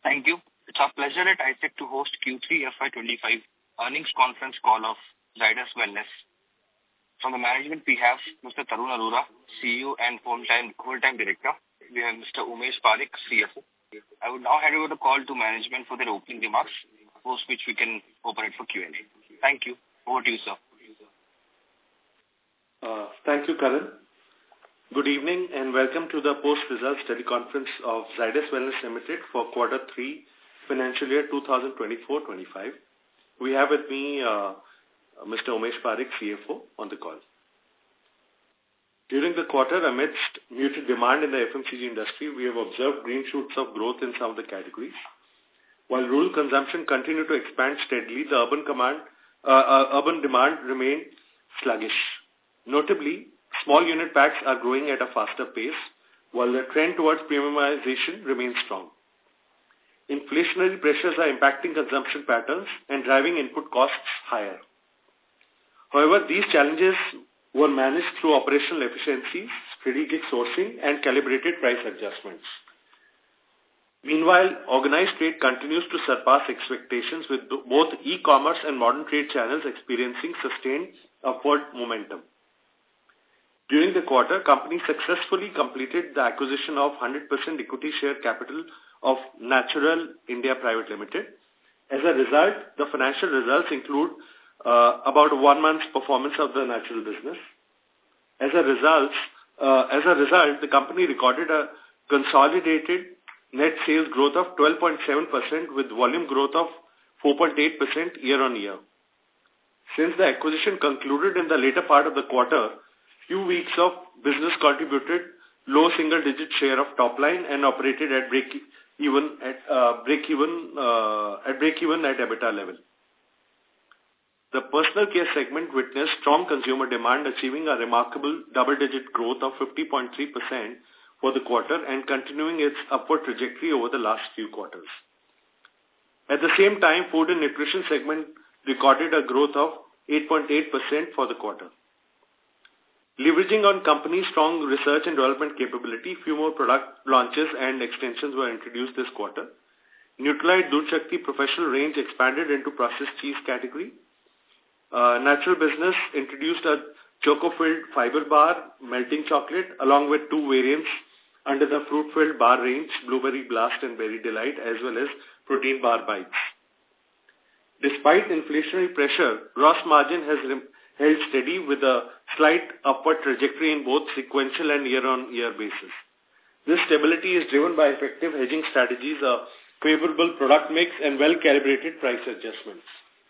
Thank you. It's our pleasure at ISEC to host Q3 FY25 earnings conference call of Zydus Wellness. From the management, we have Mr. Tarun Arora, CEO and whole-time director. We have Mr. Umesh Parikh, CFO. I would now hand over the call to management for their opening remarks, post which we can open it for Q&A. Thank you. Over to you, sir. Thank you, Karan. Good evening and welcome to the post-results teleconference of Zydus Wellness Limited for Quarter 3, Financial Year 2024-25. We have with me Mr. Umesh Parikh, CFO, on the call. During the quarter, amidst muted demand in the FMCG industry, we have observed green shoots of growth in some of the categories. While rural consumption continued to expand steadily, the urban demand remained sluggish. Notably, small unit packs are growing at a faster pace, while the trend towards premiumization remains strong. Inflationary pressures are impacting consumption patterns and driving input costs higher. However, these challenges were managed through operational efficiencies, strategic sourcing, and calibrated price adjustments. Meanwhile, organized trade continues to surpass expectations, with both e-commerce and modern trade channels experiencing sustained upward momentum. During the quarter, company successfully completed the acquisition of 100% equity share capital of Natural India Private Limited. As a result, the financial results include about 1 month's performance of the natural business. As a result, the company recorded a consolidated net sales growth of 12.7% with volume growth of 4.8% year-on-year. Since the acquisition concluded in the later part of the quarter, few weeks of business contributed low single-digit share of top line and operated at break-even at EBITDA level. The personal care segment witnessed strong consumer demand, achieving a remarkable double-digit growth of 50.3% for the quarter and continuing its upward trajectory over the last few quarters. At the same time, food and nutrition segment recorded a growth of 8.8% for the quarter. Leveraging on company's strong research and development capability, few more product launches and extensions were introduced this quarter. Nutralite Doodh Shakti Professional range expanded into processed cheese category. Natural business introduced a choco-filled fiber bar, melting chocolate, along with 2 variants under the fruit-filled bar range, Blueberry Blast and Berry Delight, as well as protein bar bites. Despite inflationary pressure, gross margin has held steady with a slight upward trajectory in both sequential and year-on-year basis. This stability is driven by effective hedging strategies, a favorable product mix, and well-calibrated price adjustments.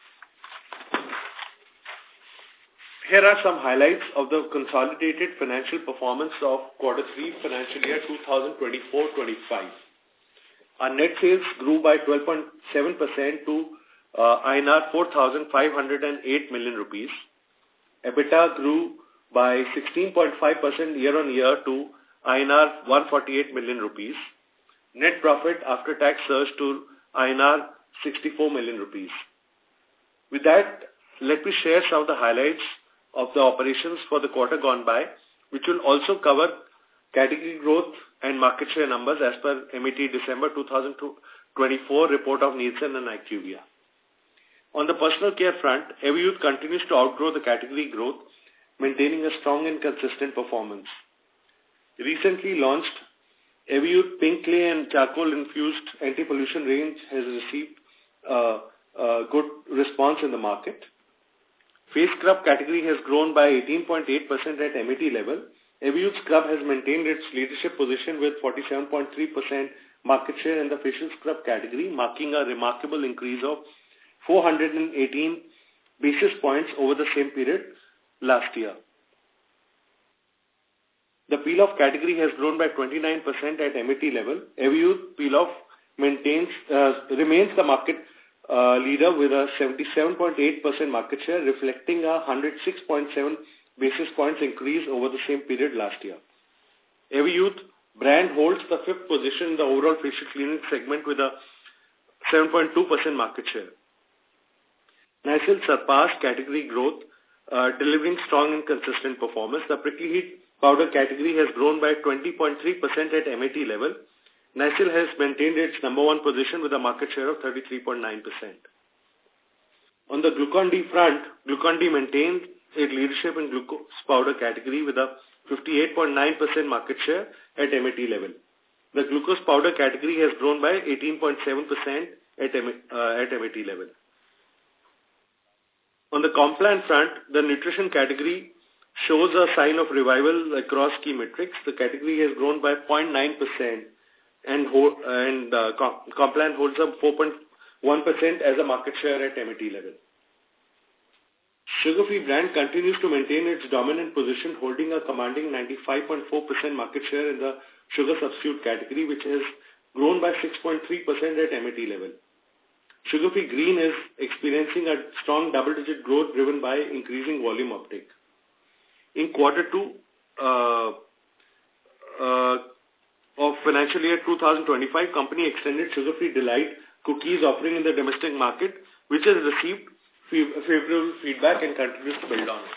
Here are some highlights of the consolidated financial performance of Quarter 3, Financial Year 2024-25. Our net sales grew by 12.7% to INR 4,508 million rupees. EBITDA grew by 16.5% year-on-year to INR 148 million rupees. Net profit after tax surged to INR 64 million rupees. With that, let me share some of the highlights of the operations for the quarter gone by, which will also cover category growth and market share numbers as per MAT December 2024 report of Nielsen and IQVIA. On the personal care front, Everyuth continues to outgrow the category growth, maintaining a strong and consistent performance. Recently launched Everyuth Pink Clay and Charcoal-infused anti-pollution range has received a good response in the market. Face scrub category has grown by 18.8% at MAT level. Everyuth scrub has maintained its leadership position with 47.3% market share in the facial scrub category, marking a remarkable increase of 418 basis points over the same period last year. The peel-off category has grown by 29% at MAT level. Everyuth peel-off remains the market leader with a 77.8% market share, reflecting a 106.7 basis points increase over the same period last year. Everyuth brand holds the 5th position in the overall facial cleaning segment with a 7.2% market share. Nycil surpassed category growth, delivering strong and consistent performance. The prickly heat powder category has grown by 20.3% at MAT level. Nycil has maintained its number one position with a market share of 33.9%. On the Glucon-D front, Glucon-D maintained its leadership in glucose powder category with a 58.9% market share at MAT level. The glucose powder category has grown by 18.7% at MAT level. On the Complan front, the nutrition category shows a sign of revival across key metrics. The category has grown by 0.9% and Complan holds up 4.1% as a market share at MAT level. Sugar Free brand continues to maintain its dominant position, holding a commanding 95.4% market share in the sugar substitute category, which has grown by 6.3% at MAT level. Sugar Free Green is experiencing a strong double-digit growth driven by increasing volume uptake. In quarter 2 of financial year 2025, company extended Sugar Free Delight cookies offering in the domestic market, which has received favorable feedback and continues to build on it.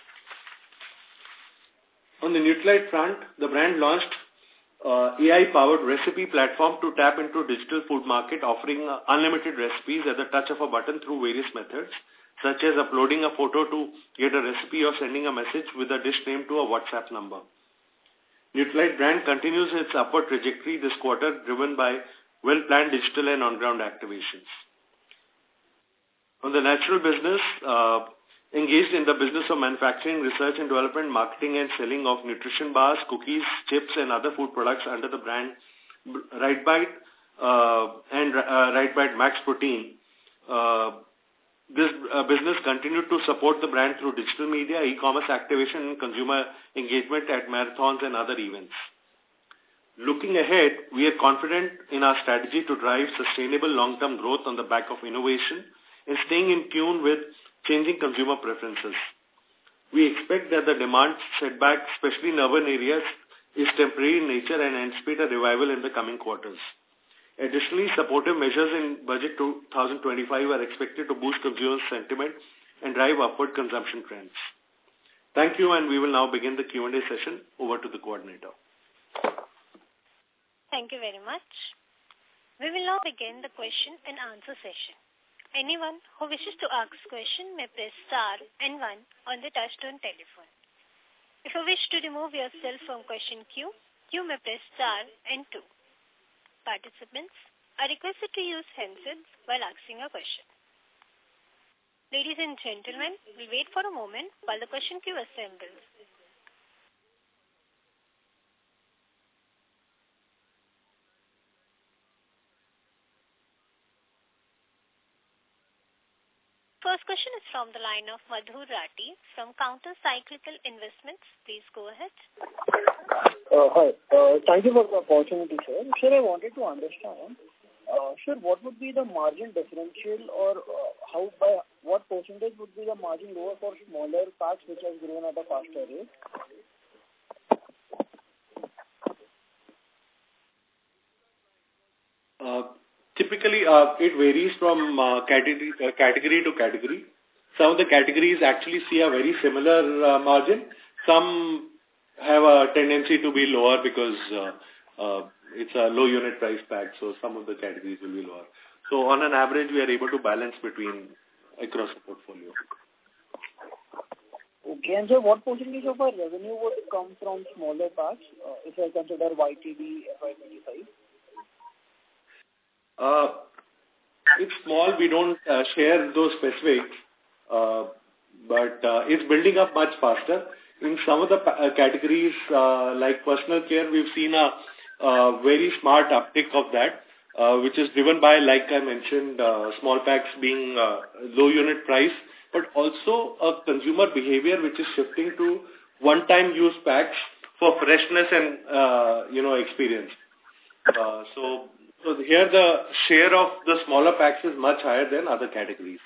On the Nutralite front, the brand launched AI-powered recipe platform to tap into digital food market, offering unlimited recipes at the touch of a button through various methods, such as uploading a photo to get a recipe or sending a message with a dish name to a WhatsApp number. Nutralite brand continues its upward trajectory this quarter, driven by well-planned digital and on-ground activations. On the natural business, engaged in the business of manufacturing, research and development, marketing and selling of nutrition bars, cookies, chips and other food products under the brand RiteBite and RiteBite Max Protein. This business continued to support the brand through digital media, e-commerce activation and consumer engagement at marathons and other events. Looking ahead, we are confident in our strategy to drive sustainable long-term growth on the back of innovation and staying in tune with changing consumer preferences. We expect that the demand setback, especially in urban areas, is temporary in nature and anticipate a revival in the coming quarters. Additionally, supportive measures in Budget 2025 are expected to boost consumer sentiment and drive upward consumption trends. Thank you, and we will now begin the Q&A session. Over to the coordinator. Thank you very much. We will now begin the question and answer session. Anyone who wishes to ask question may press star and 1 on the touchtone telephone. If you wish to remove yourself from question queue, you may press star and 2. Participants are requested to use handsets while asking a question. Ladies and gentlemen, we'll wait for a moment while the question queue assembles. First question is from the line of Madhur Rathi from Counter Cyclical Investments. Please go ahead. Hi. Thank you for the opportunity, sir. Sir, I wanted to understand, sir, what would be the margin differential or by what percentage would be the margin lower for smaller packs which has grown at a faster rate? Typically, it varies from category to category. Some of the categories actually see a very similar margin. Some have a tendency to be lower because it's a low unit price pack, so some of the categories will be lower. So on an average, we are able to balance between across the portfolio. Okay, and so what percentage of our revenue would come from smaller packs if I consider YTD FY25? It's small. We don't share those specifics, but it's building up much faster. In some of the categories, like personal care, we've seen a very smart uptick of that, which is driven by, like I mentioned, small packs being low unit price, but also a consumer behavior which is shifting to one-time use packs for freshness and experience. So here the share of the smaller packs is much higher than other categories.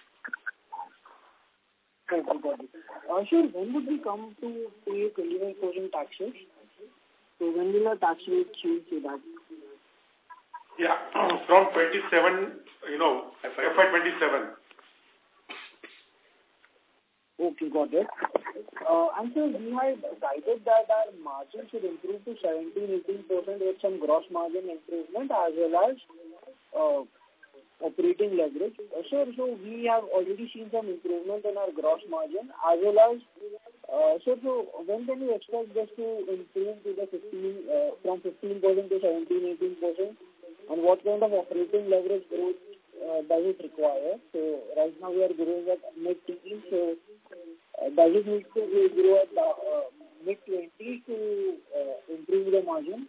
Okay, got it. Sure, when would we come to pay 25% taxes? So when will the tax rate change to that? Yeah, from 27, FY 27. Okay, got it. And so we had guided that our margin should improve to 17-18% with some gross margin improvement as well as operating leverage. So we have already seen some improvement in our gross margin as well as so when can you expect this to improve to the from 15% to 17-18%, and what kind of operating leverage growth does it require? So right now we are growing at mid-teens, so does it need to grow at mid-20s to improve the margin?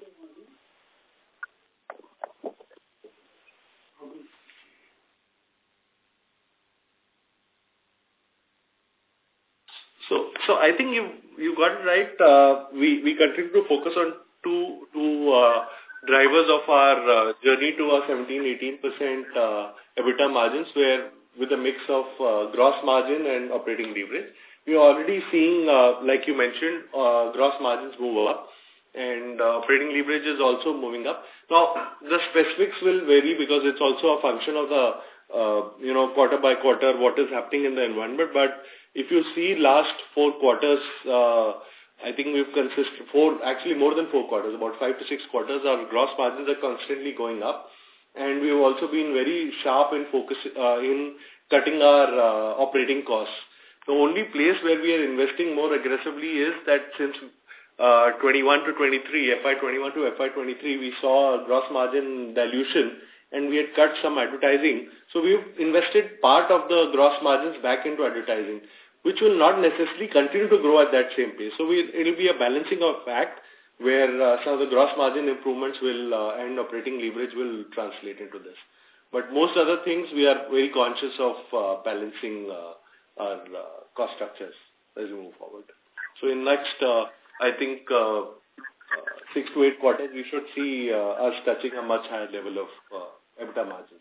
So I think you got it right. We continue to focus on two drivers of our journey to our 17-18% EBITDA margins, where with a mix of gross margin and operating leverage. We are already seeing, like you mentioned, gross margins move up, and operating leverage is also moving up. Now, the specifics will vary because it's also a function of the quarter by quarter what is happening in the environment. But if you see last 4 quarters, I think we've actually more than 4 quarters, about 5 to 6 quarters, our gross margins are constantly going up. And we've also been very sharp in focus in cutting our operating costs. The only place where we are investing more aggressively is that since 21 to 23, FY21 to FY23, we saw a gross margin dilution and we had cut some advertising. So we've invested part of the gross margins back into advertising, which will not necessarily continue to grow at that same pace. So it will be a balancing of fact where some of the gross margin improvements will and operating leverage will translate into this. But most other things, we are very conscious of balancing our cost structures as we move forward. So in next, I think, 6 to 8 quarters, we should see us touching a much higher level of EBITDA margins.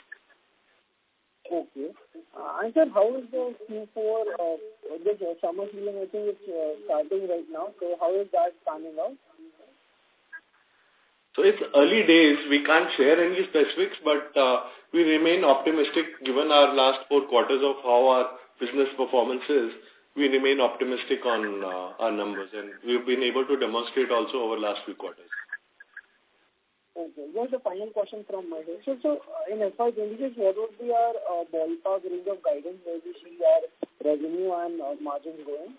Okay. And sir, how is the Q4, this summer season, I think it's starting right now. So how is that panning out? So it's early days. We can't share any specifics, but we remain optimistic given our last 4 quarters of how our business performance is. We remain optimistic on our numbers, and we've been able to demonstrate also over the last few quarters. Okay. Just a final question from my side. So in FY26, what would be our ballpark range of guidance where we see our revenue and margins going?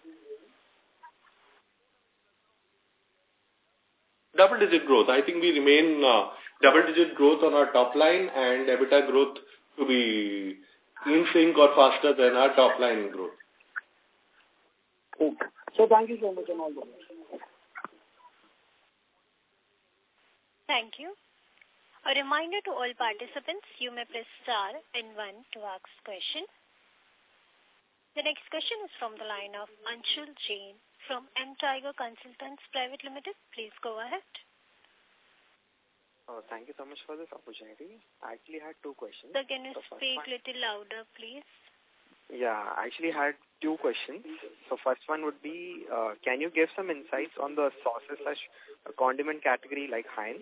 Double-digit growth. I think we remain double-digit growth on our top line and EBITDA growth to be in sync or faster than our top line growth. Okay. So thank you so much and all the best. Thank you. A reminder to all participants, you may press star and 1 to ask question. The next question is from the line of Anshul Jain from M Tiger Consultants Private Limited. Please go ahead. Thank you so much for this opportunity. I actually had 2 questions. So can you speak little louder, please? Yeah, I actually had 2 questions. So first one would be, can you give some insights on the sauces/condiment category like Heinz?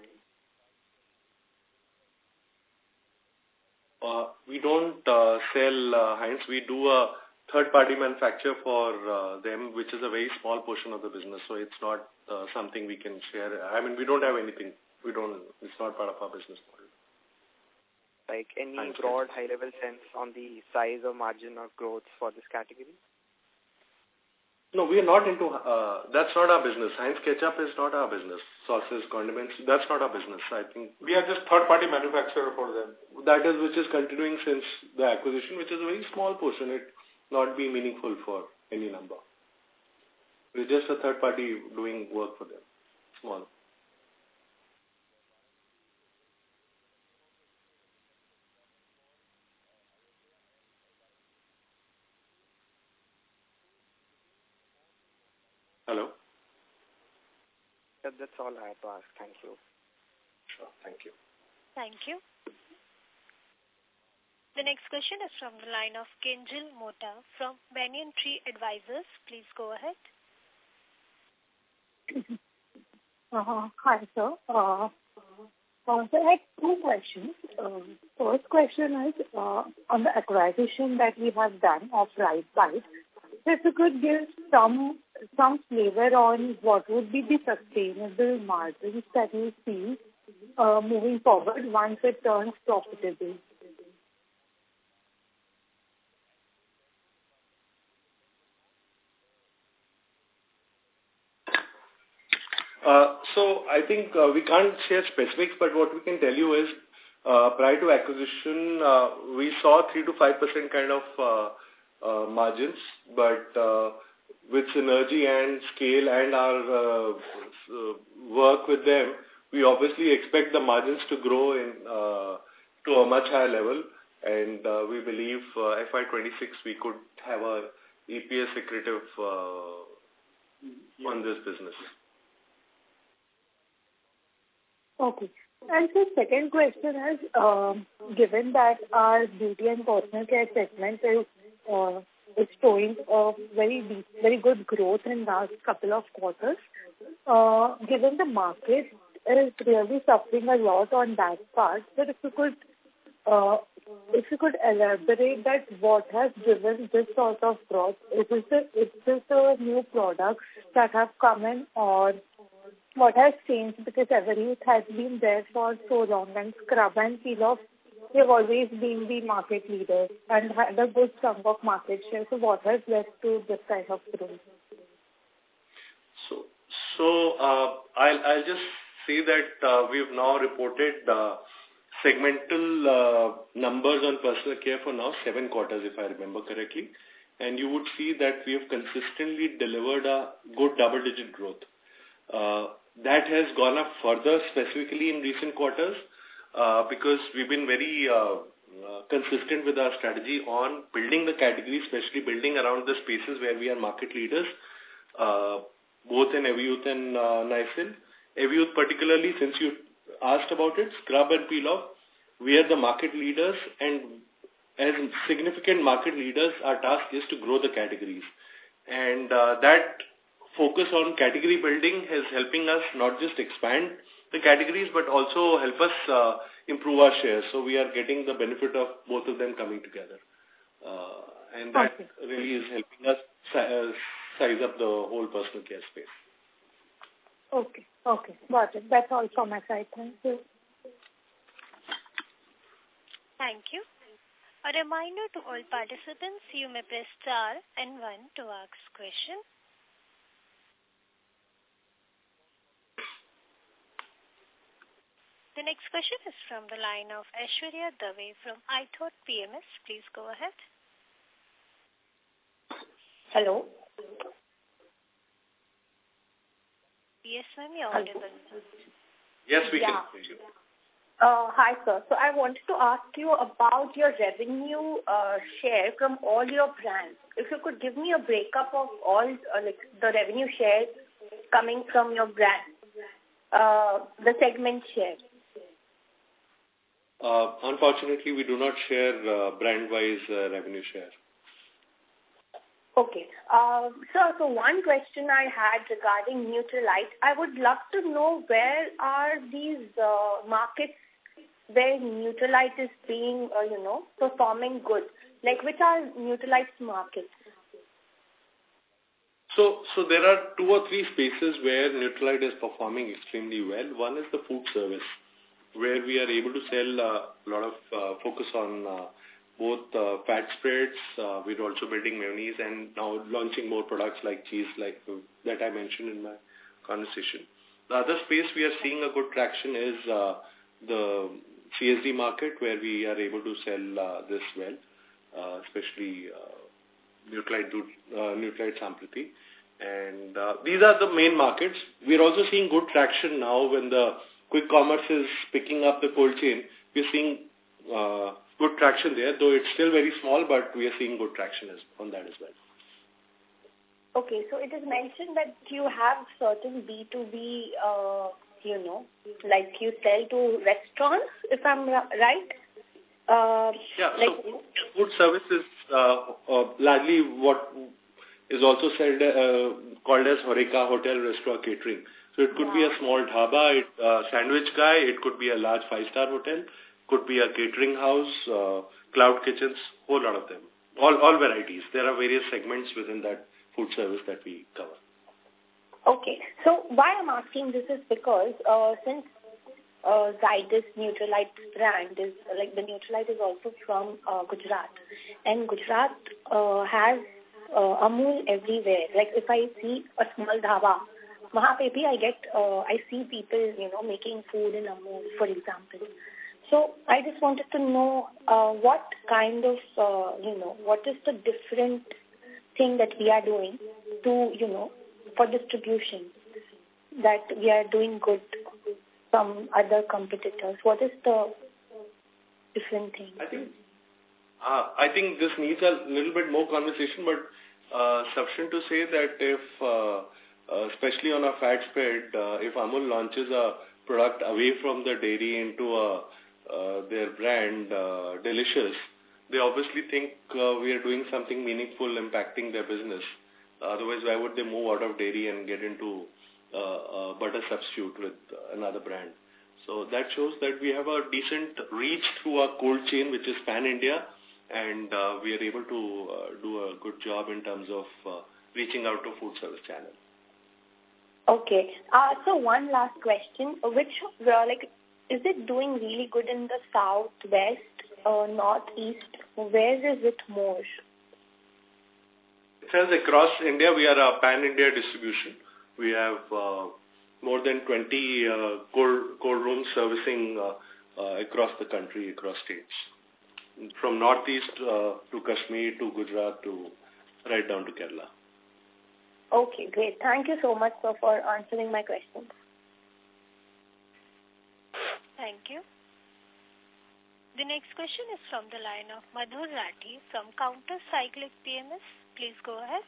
We don't sell Heinz. We do a third-party manufacture for them, which is a very small portion of the business. So it's not something we can share. I mean, we don't have anything. It's not part of our business model. Like any broad high-level sense on the size or margin or growth for this category? No, we are not into, that's not our business. Heinz Ketchup is not our business. Sauces, condiments, that's not our business. I think we are just third-party manufacturer for them. That is, which is continuing since the acquisition, which is a very small portion. It not be meaningful for any number. We're just a third party doing work for them. Small. Hello? That's all I have to ask. Thank you. Sure. Thank you. Thank you. The next question is from the line of Kinjal Mota from Banyan Tree Advisors. Please go ahead. Hi, sir. So I had 2 questions. First question is on the acquisition that we have done of RiteBite. if you could give some flavor on what would be the sustainable margins that you see moving forward once it turns profitable. So I think we can't share specifics, but what we can tell you is prior to acquisition, we saw 3 to 5% kind of margins, but with synergy and scale and our work with them, we obviously expect the margins to grow to a much higher level, and we believe FY26 we could have a EPS accretive on this business. Okay. And the second question is, given that our beauty and personal care segment is showing a very good growth in last couple of quarters, given the market is really suffering a lot on that part, but if you could elaborate that what has driven this sort of growth, is this the new products that have come in, or what has changed? Because Everyuth has been there for so long, and scrub and peel off, they've always been the market leaders and had a good chunk of market share. So what has led to this kind of growth? So I'll just say that we've now reported segmental numbers on personal care for now 7 quarters, if I remember correctly, and you would see that we have consistently delivered a good double-digit growth. That has gone up further, specifically in recent quarters, because we've been very consistent with our strategy on building the category, especially building around the spaces where we are market leaders, both in Everyuth and Nycil. Everyuth particularly, since you asked about it, scrub and peel off, we are the market leaders, and as significant market leaders, our task is to grow the categories. And that focus on category building is helping us not just expand the categories, but also help us improve our shares. So we are getting the benefit of both of them coming together. And that really is helping us size up the whole personal care space. Okay. Got it. That's all from my side. Thank you. Thank you. A reminder to all participants, you may press star and 1 to ask question. The next question is from the line of Aishwarya Dave from iThought PMS. Please go ahead. Hello. Yes, ma'am, you're audible. Yes, we can hear you. Hi, sir. So I wanted to ask you about your revenue share from all your brands. If you could give me a breakup of all the revenue shares coming from your brand, the segment share. Unfortunately, we do not share brand-wise revenue share. Okay. So one question I had regarding Nutralite, I would love to know where are these markets where Nutralite is being, performing good. Like, which are Nutralite's markets? So there are 2 or 3 spaces where Nutralite is performing extremely well. One is the food service, where we are able to sell a lot of focus on both fat spreads. We're also building mayonnaise and now launching more products like cheese, like that I mentioned in my conversation. The other space we are seeing a good traction is the CSD market, where we are able to sell this well, especially Nutralite Sampriti. And these are the main markets. We're also seeing good traction now when the quick commerce is picking up the cold chain. We're seeing good traction there, though it's still very small, but we are seeing good traction on that as well. Okay, so it is mentioned that you have certain B2B, like you sell to restaurants, if I'm right? So food service is largely what is also called as HoReCa, hotel, restaurant, catering. So it could be a small dhaba, sandwich guy, it could be a large 5-star hotel, could be a catering house, cloud kitchens, whole lot of them. all varieties. There are various segments within that food service that we cover. Okay. So why I'm asking this is because since Zydus Nutralite brand is like the Nutralite is also from Gujarat, and Gujarat has Amul everywhere. Like if I see a small dhaba, Mahapepi, I see people, making food in Amul, for example. So I just wanted to know what kind of, what is the different thing that we are doing to, for distribution, that we are doing good from other competitors. What is the different thing? I think this needs a little bit more conversation, but sufficient to say that if, especially on a fat spread, if Amul launches a product away from the dairy into their brand, Delicious, they obviously think we are doing something meaningful, impacting their business. Otherwise, why would they move out of dairy and get into butter substitute with another brand? So that shows that we have a decent reach through our cold chain, which is pan-India, and we are able to do a good job in terms of reaching out to food service channel. Okay. So one last question. Is it doing really good in the south, west, northeast? Where is it more? It says across India, we are a pan-India distribution. We have more than 20 cold rooms servicing across the country, across states. From northeast to Kashmir to Gujarat to right down to Kerala. Okay, great. Thank you so much, sir, for answering my questions. Thank you. The next question is from the line of Madhur Rathi from Counter Cyclic PMS. Please go ahead.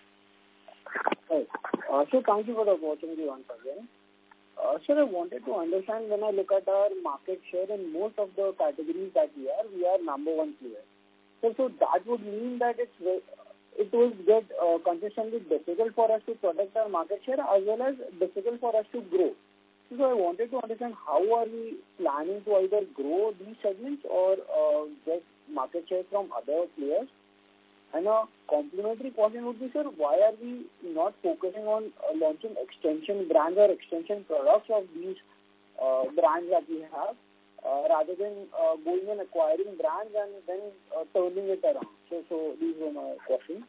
Hi. So thank you for the opportunity once again. Sir, I wanted to understand, when I look at our market share in most of the categories that we are number one player. So that would mean that it will get consistently difficult for us to protect our market share as well as difficult for us to grow. So I wanted to understand how are we planning to either grow these segments or get market share from other players. And a complementary question would be, sir, why are we not focusing on launching extension brands or extension products of these brands that we have, rather than going and acquiring brands and then turning it around? So these were my questions.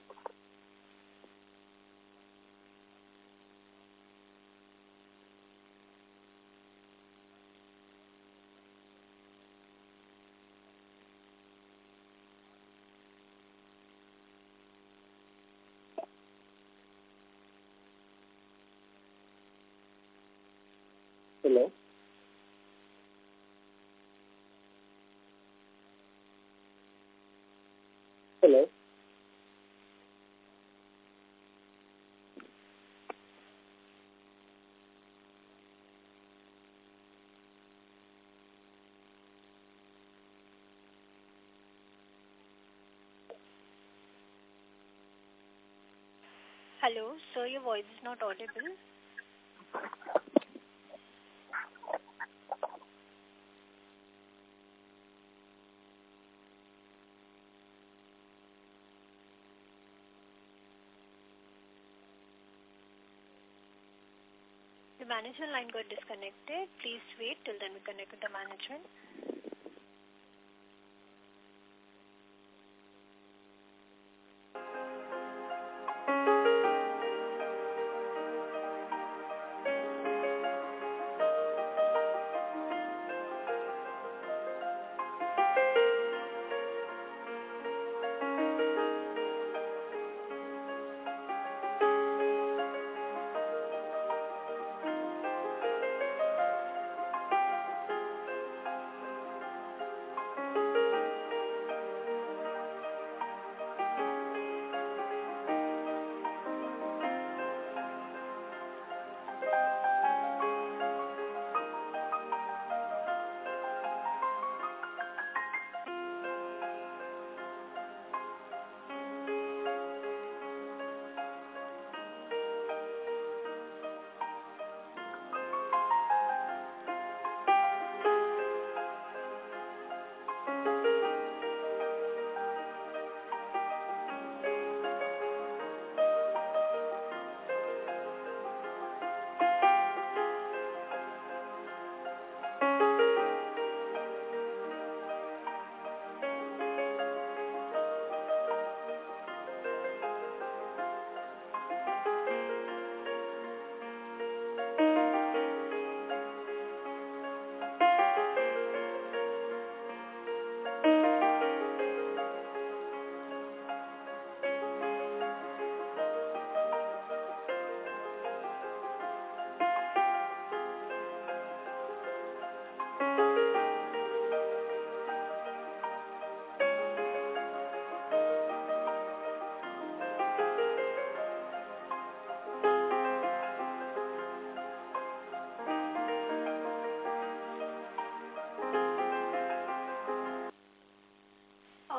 Hello? Hello? Hello, sir, your voice is not audible. The management line got disconnected. Please wait till then we connect with the management.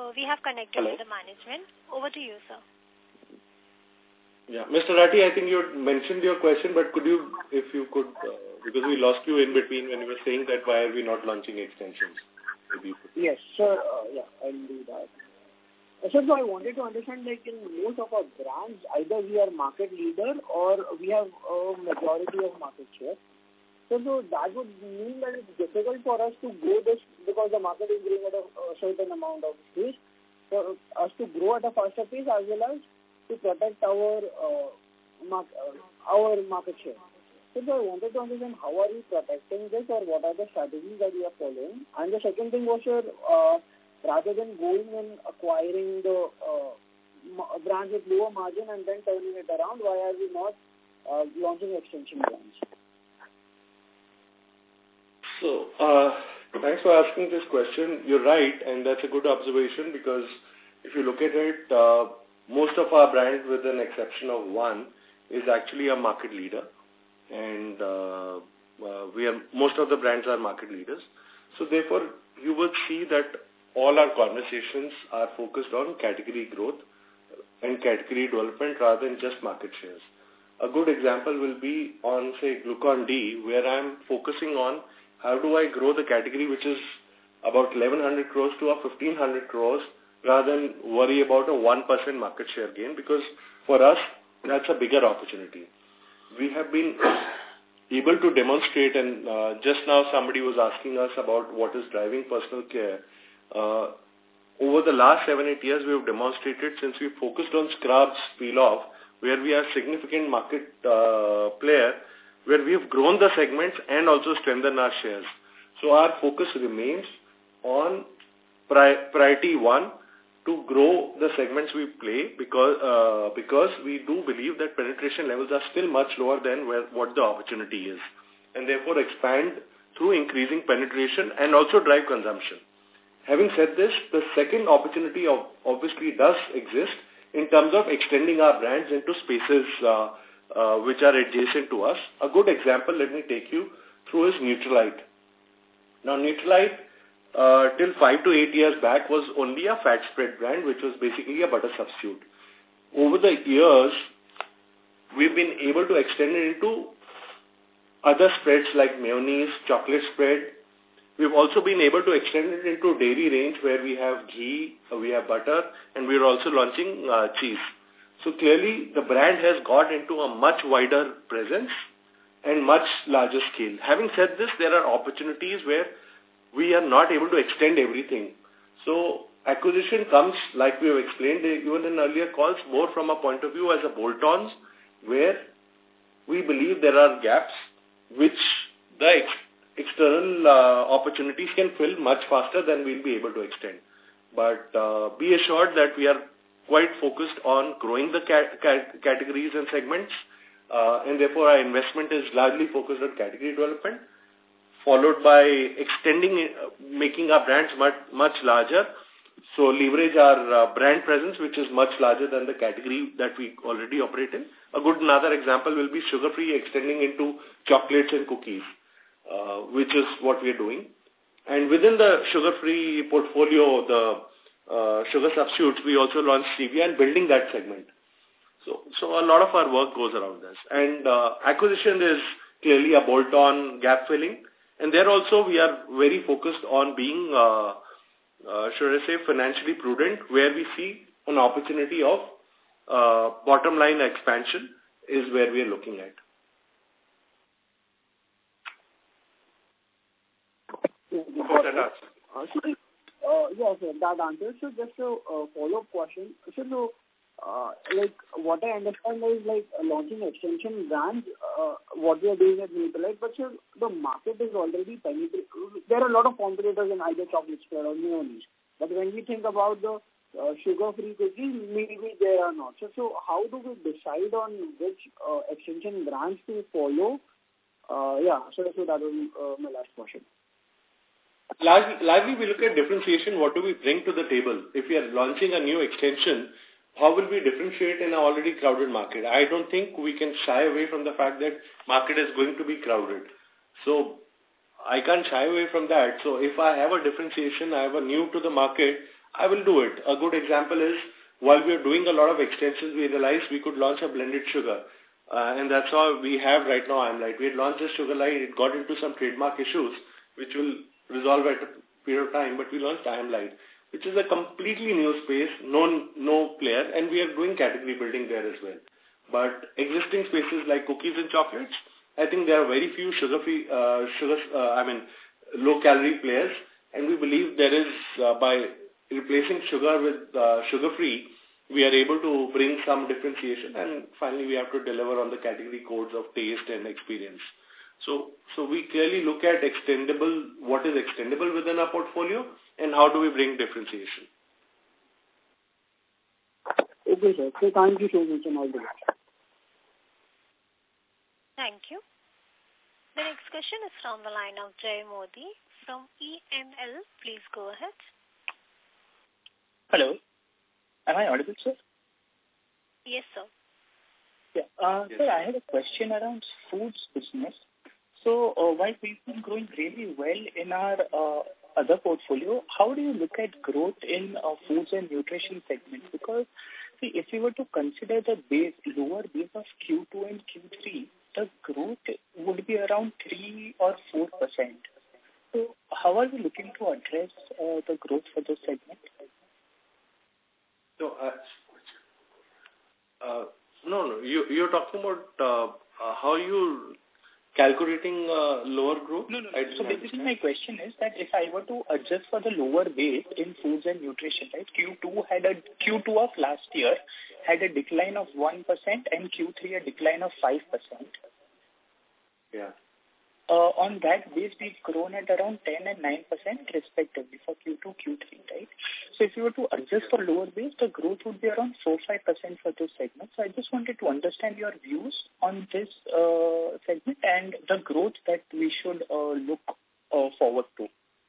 we have connected with the management. Over to you, sir. Yeah, Mr. Rathi, I think you mentioned your question, but could you, if you could, because we lost you in between when you were saying that why are we not launching extensions? Maybe yes, sir. I'll do that. Sir, so I wanted to understand, like in most of our brands, either we are market leader or we have a majority of market share. So that would mean that it's difficult for us to grow this because the market is growing at a certain amount of pace. For us to grow at a faster pace as well as to protect our market share. So I wanted to understand how are we protecting this or what are the strategies that we are following. And the second thing was, sir, rather than going and acquiring the brands with lower margin and then turning it around, why are we not launching extension brands? So, thanks for asking this question. You're right, and that's a good observation because if you look at it, most of our brands, with an exception of one, is actually a market leader. And most of the brands are market leaders. So therefore, you will see that all our conversations are focused on category growth and category development rather than just market shares. A good example will be on, say, Glucon-D, where I'm focusing on how do I grow the category which is about 1,100 crores to a 1,500 crores rather than worry about a 1% market share gain, because for us, that's a bigger opportunity. We have been able to demonstrate, and just now somebody was asking us about what is driving personal care. Over the last 7-8 years, we have demonstrated, since we focused on scrubs, peel-off, where we are a significant market player, where we have grown the segments and also strengthened our shares. So our focus remains on priority one, to grow the segments we play, because we do believe that penetration levels are still much lower than what the opportunity is, and therefore expand through increasing penetration and also drive consumption. Having said this, the second opportunity obviously does exist in terms of extending our brands into spaces which are adjacent to us. A good example, let me take you through, is Nutralite. Now, Nutralite, till 5 to 8 years back, was only a fat spread brand, which was basically a butter substitute. Over the years, we've been able to extend it into other spreads like mayonnaise, chocolate spread. We've also been able to extend it into dairy range, where we have ghee, we have butter, and we're also launching cheese. So clearly, the brand has got into a much wider presence and much larger scale. Having said this, there are opportunities where we are not able to extend everything. So acquisition comes, like we have explained even in earlier calls, more from a point of view as a bolt-ons, where we believe there are gaps which the external opportunities can fill much faster than we'll be able to extend. But be assured that we are quite focused on growing the categories and segments, and therefore our investment is largely focused on category development, followed by extending, making our brands much larger. So leverage our brand presence, which is much larger than the category that we already operate in. A good another example will be sugar-free extending into chocolates and cookies, which is what we are doing. And within the sugar-free portfolio, the sugar substitutes, we also launched stevia and building that segment. So a lot of our work goes around this. And acquisition is clearly a bolt-on gap filling. And there also we are very focused on being, should I say, financially prudent, where we see an opportunity of bottom line expansion is where we are looking at. Yes, sir, that answers. So just a follow-up question. So, like, what I understand is, like, launching extension brands, what we are doing at Nutralite, but sir, the market is already penetrated. There are a lot of competitors in either chocolate spread or mayonnaise. But when we think about the sugar-free cookies, maybe there are not. So how do we decide on which extension brands to follow? So that was my last question. Largely, we look at differentiation. What do we bring to the table? If we are launching a new extension, how will we differentiate in an already crowded market? I don't think we can shy away from the fact that market is going to be crowded. So I can't shy away from that. So if I have a differentiation, I have a new to the market, I will do it. A good example is, while we are doing a lot of extensions, we realized we could launch a blended sugar. And that's all we have right now, IMLite. We had launched this sugar line, it got into some trademark issues, which will resolve at a period of time, but we launched IMLite, which is a completely new space, no player, and we are doing category building there as well. But existing spaces like cookies and chocolates, I think there are very few low-calorie players, and we believe there is, by replacing sugar with sugar-free, we are able to bring some differentiation, and finally we have to deliver on the category codes of taste and experience. So we clearly look at what is extendable within our portfolio, and how do we bring differentiation. Okay, sir. So thank you so much and all the best. Thank you. The next question is from the line of Jay Modi from EML. Please go ahead. Hello. Am I audible, sir? Yes, sir. Yeah. Sir, I had a question around foods business. So while we've been growing really well in our other portfolio, how do you look at growth in foods and nutrition segment? Because see, if you were to consider the lower base of Q2 and Q3, the growth would be around 3 or 4%. So how are we looking to address the growth for this segment? So, no. You're talking about how you calculating lower growth? No. So basically my question is that if I were to adjust for the lower base in foods and nutrition, right? Q2 of last year had a decline of 1% and Q3 a decline of 5%. Yeah. On that base, we've grown at around 10 and 9% respectively for Q2, Q3, right? So if you were to adjust for lower base, the growth would be around 4-5% for this segment. So I just wanted to understand your views on this segment and the growth that we should look forward to.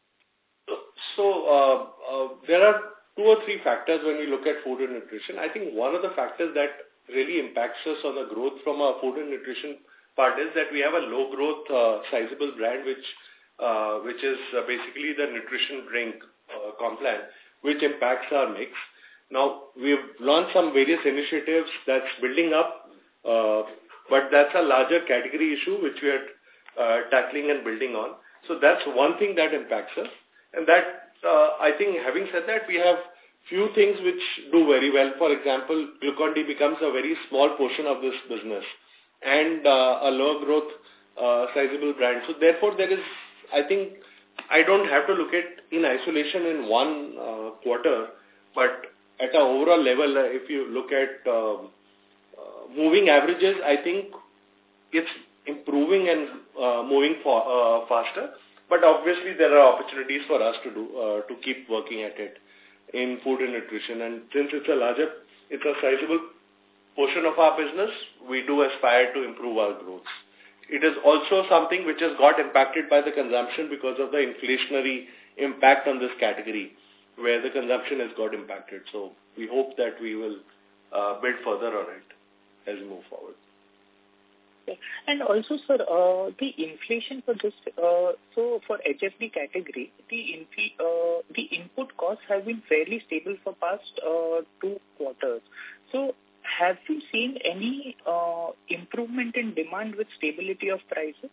So there are 2 or 3 factors when we look at food and nutrition. I think one of the factors that really impacts us on the growth from our food and nutrition part is that we have a low growth sizable brand which is basically the nutrition drink Complan, which impacts our mix. Now we've launched some various initiatives that's building up, but that's a larger category issue which we are tackling and building on. So that's one thing that impacts us. And that I think, having said that, we have few things which do very well. For example, Glucon-D becomes a very small portion of this business, and a low growth sizable brand. So therefore there is, I think, I don't have to look at in isolation in one quarter, but at an overall level, if you look at moving averages, I think it's improving and moving faster. But obviously there are opportunities for us to keep working at it in food and nutrition. And since it's a sizable portion of our business, we do aspire to improve our growth. It is also something which has got impacted by the consumption because of the inflationary impact on this category, where the consumption has got impacted. So we hope that we will build further on it as we move forward. And also, sir, the inflation for this, so for HFD category, the input costs have been fairly stable for past 2 quarters. So have you seen any improvement in demand with stability of prices?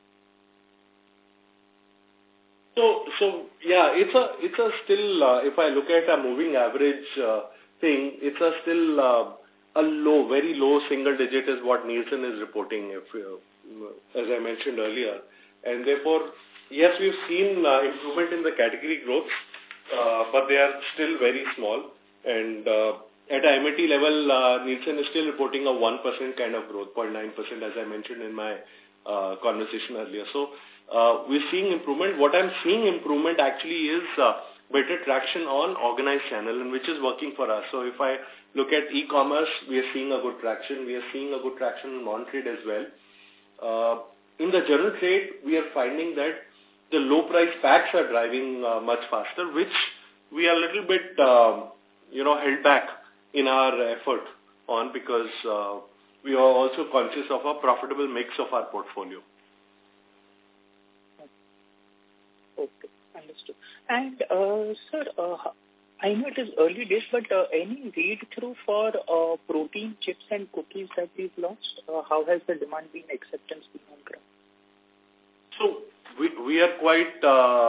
So yeah, it's a still, if I look at a moving average thing, it's a still a very low single digit is what Nielsen is reporting, as I mentioned earlier. And therefore, yes, we've seen improvement in the category growth, but they are still very small. And at a MAT level, Nielsen is still reporting a 1% kind of growth, 0.9%, as I mentioned in my conversation earlier. So we're seeing improvement. What I'm seeing improvement actually is better traction on organized channel, and which is working for us. So if I look at e-commerce, we are seeing a good traction. We are seeing a good traction in non-trade as well. In the general trade, we are finding that the low price packs are driving much faster, which we are a little bit, held back in our effort on, because we are also conscious of a profitable mix of our portfolio. Okay, understood. And sir, I I know it is early days, but any read-through for protein chips and cookies that we've launched? How has the demand been, acceptance been on ground? So we are quite,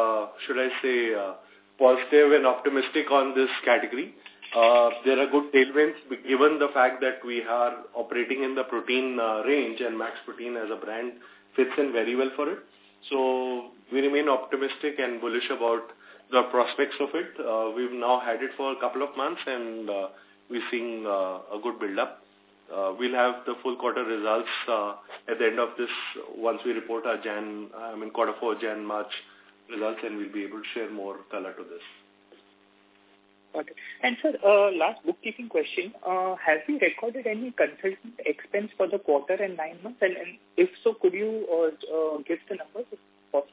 positive and optimistic on this category. There are good tailwinds given the fact that we are operating in the protein range, and Max Protein as a brand fits in very well for it. So we remain optimistic and bullish about the prospects of it. We've now had it for a couple of months, and we're seeing a good build-up. We'll have the full quarter results at the end of this once we report our quarter 4 Jan-March results, and we'll be able to share more color to this. Okay. And sir, last bookkeeping question. Have you recorded any consultant expense for the quarter and 9 months? And if so, could you give the numbers if possible?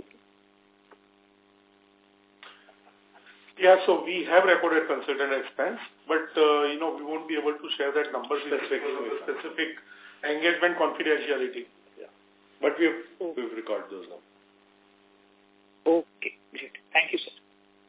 Yeah, so we have recorded consultant expense, but, we won't be able to share that number specific engagement confidentiality. Yeah. But we've recorded those numbers. Okay, great. Thank you, sir.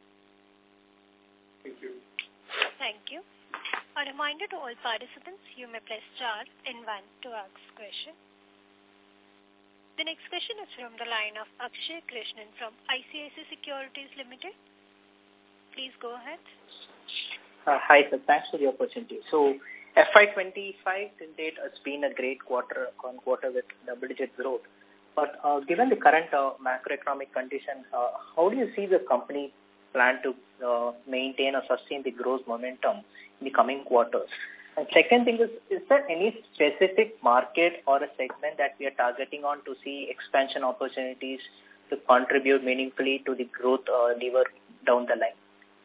Thank you. Thank you. A reminder to all participants, you may press star and 1 to ask question. The next question is from the line of Akshay Krishnan from ICICI Securities Limited. Please go ahead. Hi, sir. Thanks for the opportunity. So, FY25 till date has been a great quarter with double-digit growth. But given the current macroeconomic conditions, how do you see the company plan to maintain or sustain the growth momentum in the coming quarters? And second thing is there any specific market or a segment that we are targeting on to see expansion opportunities to contribute meaningfully to the growth lever down the line?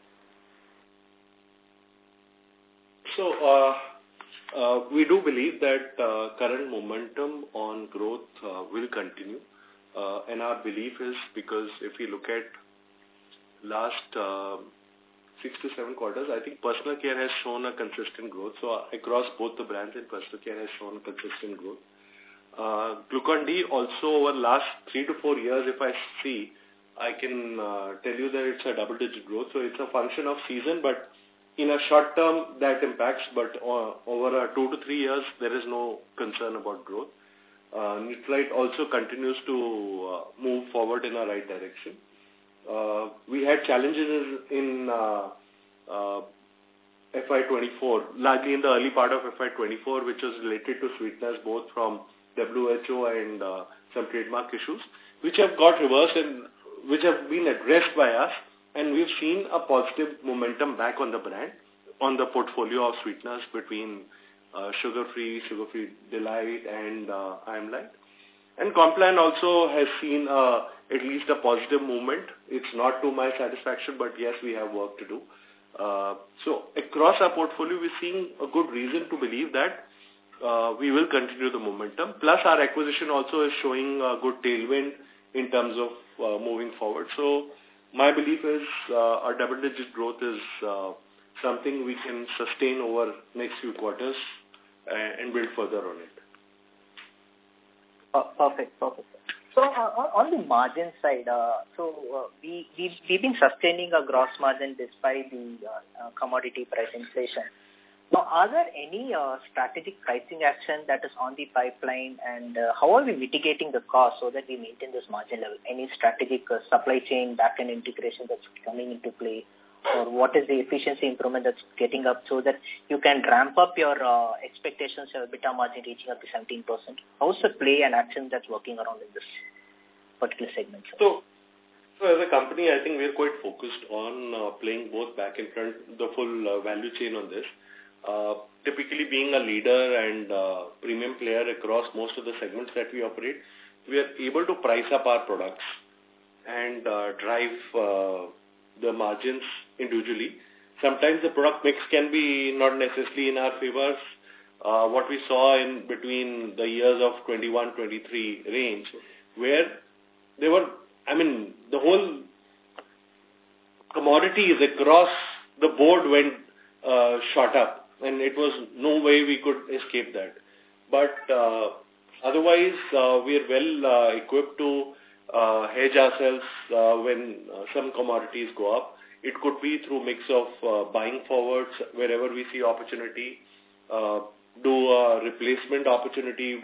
So, we do believe that current momentum on growth will continue. And our belief is because if you look at last 6 to 7 quarters, I think personal care has shown a consistent growth. So across both the brands, and personal care has shown consistent growth. Glucon-D also over last 3 to 4 years, if I see, I can tell you that it's a double-digit growth. So it's a function of season, but in a short term that impacts, but over 2 to 3 years, there is no concern about growth. Nutralite also continues to move forward in a right direction. We had challenges in FY24, largely in the early part of FY24, which was related to sweetness, both from WHO and some trademark issues, which have got reversed and which have been addressed by us. And we've seen a positive momentum back on the brand, on the portfolio of sweeteners between sugar-free Delight, and I'm Light. And Complan also has seen at least a positive movement. It's not to my satisfaction, but yes, we have work to do. So across our portfolio, we're seeing a good reason to believe that we will continue the momentum. Plus, our acquisition also is showing a good tailwind in terms of moving forward. So my belief is our double-digit growth is something we can sustain over next few quarters and build further on it. Perfect. So on the margin side, we've been sustaining a gross margin despite the commodity price inflation. Now, are there any strategic pricing action that is on the pipeline, and how are we mitigating the cost so that we maintain this margin level? Any strategic supply chain back-end integration that's coming into play, or what is the efficiency improvement that's getting up so that you can ramp up your expectations of EBITDA margin reaching up to 17%? How's the play and action that's working around in this particular segment? So as a company, I think we're quite focused on playing both back and front, the full value chain on this. Typically being a leader and premium player across most of the segments that we operate, we are able to price up our products and drive the margins individually. Sometimes the product mix can be not necessarily in our favors. What we saw in between the years of 21-23 range, where they were, the whole commodities across the board went shot up. And it was no way we could escape that. But otherwise, we are well equipped to hedge ourselves when some commodities go up. It could be through mix of buying forwards wherever we see opportunity, do a replacement opportunity,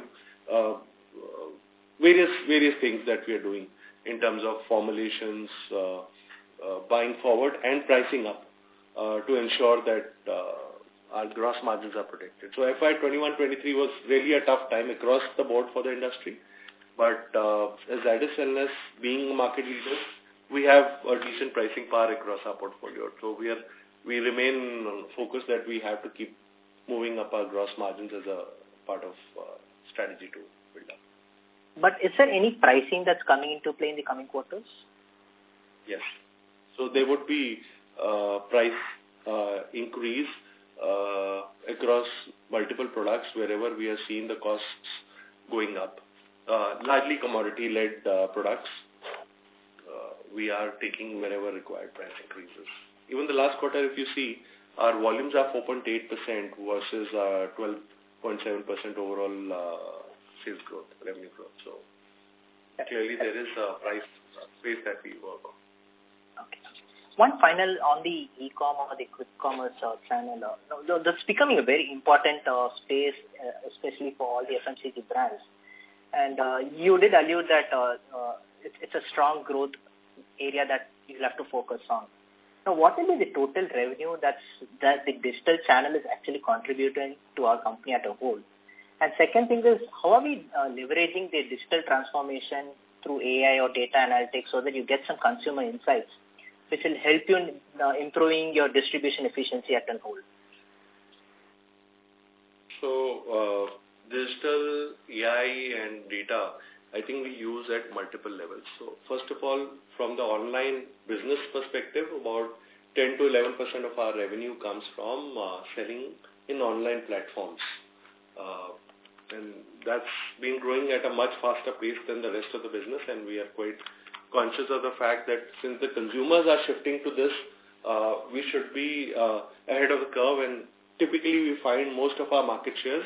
various things that we are doing in terms of formulations, buying forward and pricing up to ensure that our gross margins are protected. So FY 21-23 was really a tough time across the board for the industry. But as Zydus Wellness being market leaders, we have a decent pricing power across our portfolio. So we remain focused that we have to keep moving up our gross margins as a part of strategy to build up. But is there any pricing that's coming into play in the coming quarters? Yes. So there would be price increase across multiple products wherever we are seeing the costs going up. Largely commodity-led products, we are taking wherever required price increases. Even the last quarter, if you see, our volumes are 4.8% versus 12.7% overall sales growth, revenue growth. So clearly there is a price space that we work on. Okay. One final on the e-com or the quick commerce channel. That's becoming a very important space, especially for all the FMCG brands. And you did allude that it's a strong growth area that you'll have to focus on. Now, what will be the total revenue that the digital channel is actually contributing to our company as a whole? And second thing is, how are we leveraging the digital transformation through AI or data analytics so that you get some consumer insights, which will help you in improving your distribution efficiency at a whole? So, digital, AI and data, I think we use at multiple levels. So first of all, from the online business perspective, about 10 to 11% of our revenue comes from selling in online platforms. And that's been growing at a much faster pace than the rest of the business, and we are quite conscious of the fact that since the consumers are shifting to this, we should be ahead of the curve, and typically we find most of our market shares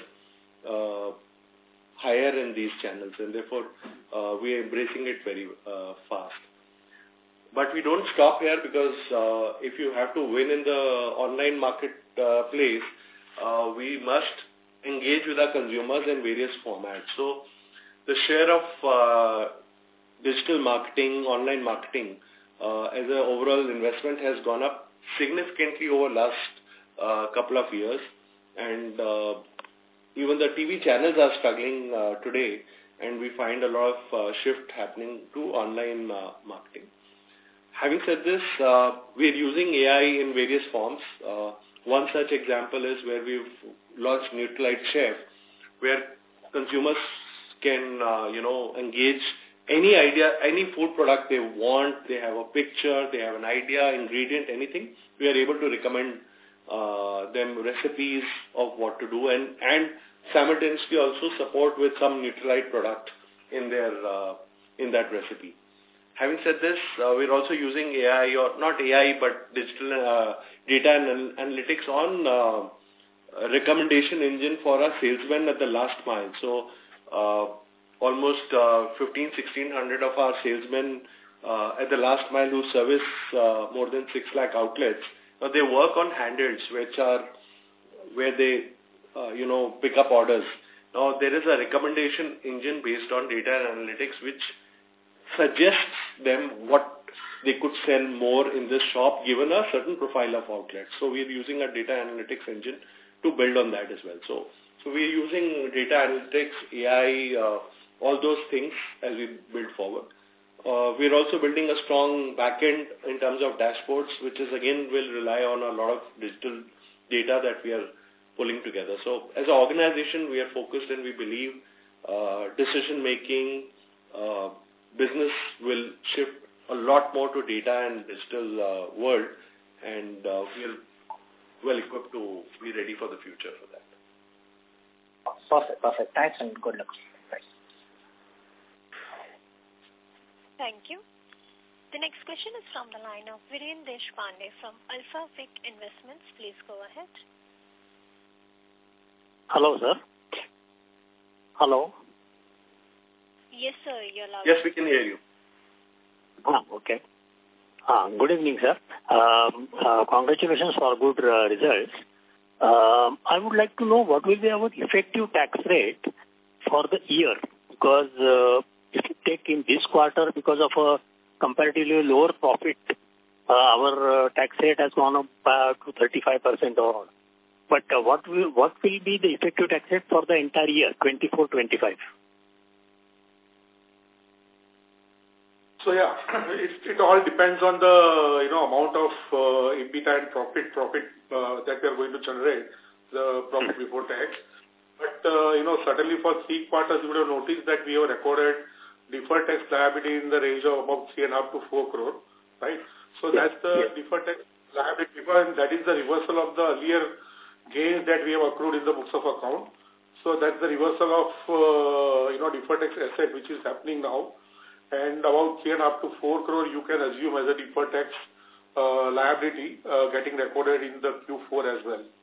higher in these channels, and therefore we are embracing it very fast. But we don't stop here, because if you have to win in the online marketplace, we must engage with our consumers in various formats. So the share of digital marketing, online marketing as an overall investment has gone up significantly over last couple of years, and even the TV channels are struggling today, and we find a lot of shift happening to online marketing. Having said this, we are using AI in various forms. One such example is where we've launched Nutralite Chef, where consumers can, engage any idea, any food product they want. They have a picture, they have an idea, ingredient, anything. We are able to recommend them recipes of what to do, and simultaneously also support with some Nutralite product in their in that recipe. Having said this, we're also using AI, or not AI, but digital data and analytics on recommendation engine for our salesmen at the last mile. So almost 1,500-1,600 of our salesmen at the last mile who service more than 6 lakh outlets. They work on handhelds, which are where they pick up orders. Now there is a recommendation engine based on data and analytics which suggests them what they could sell more in this shop given a certain profile of outlets. So we are using a data analytics engine to build on that as well. So we are using data analytics, AI, all those things as we build forward. We are also building a strong backend in terms of dashboards, which is again will rely on a lot of digital data that we are pulling together. So as an organization, we are focused, and we believe decision making, business will shift a lot more to data and digital world, and we are well equipped to be ready for the future for that. Perfect. Thanks and good luck. Thanks. Thank you. The next question is from the line of Viren Deshpande from Alpha Vic Investments. Please go ahead. Hello, sir. Hello. Yes, sir. You're loud. Yes, we can hear you. Okay. Good evening, sir. Congratulations for good results. I would like to know what will be our effective tax rate for the year, because if you take in this quarter, because of a comparatively lower profit, our tax rate has gone up to 35% or. But what will be the effective tax rate for the entire year, 24-25? So yeah, it all depends on the amount of EBITDA and profit that we are going to generate, the profit before tax. But certainly for 3 quarters you would have noticed that we have recorded deferred tax liability in the range of about 3.5 to 4 crore, right? So that's the deferred tax liability, and that is the reversal of the earlier gains that we have accrued in the books of account. So that's the reversal of deferred tax asset which is happening now. And about 3.5 to 4 crore you can assume as a deferred tax liability getting recorded in the Q4 as well.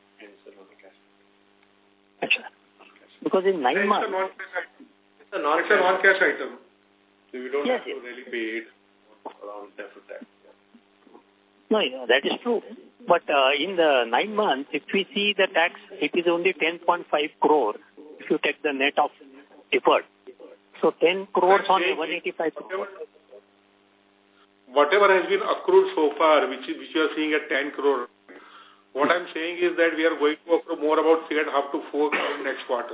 Because in 9 months... It's a non-cash item. So you don't have to really pay it around deferred tax. No, that is true. But in the 9 months, if we see the tax, it is only 10.5 crore if you take the net of deferred. So 10 crores on 185 crore. Whatever has been accrued so far, which you are seeing at 10 crore, what I'm saying is that we are going to accrue more about 3.5 to 4 crore next quarter.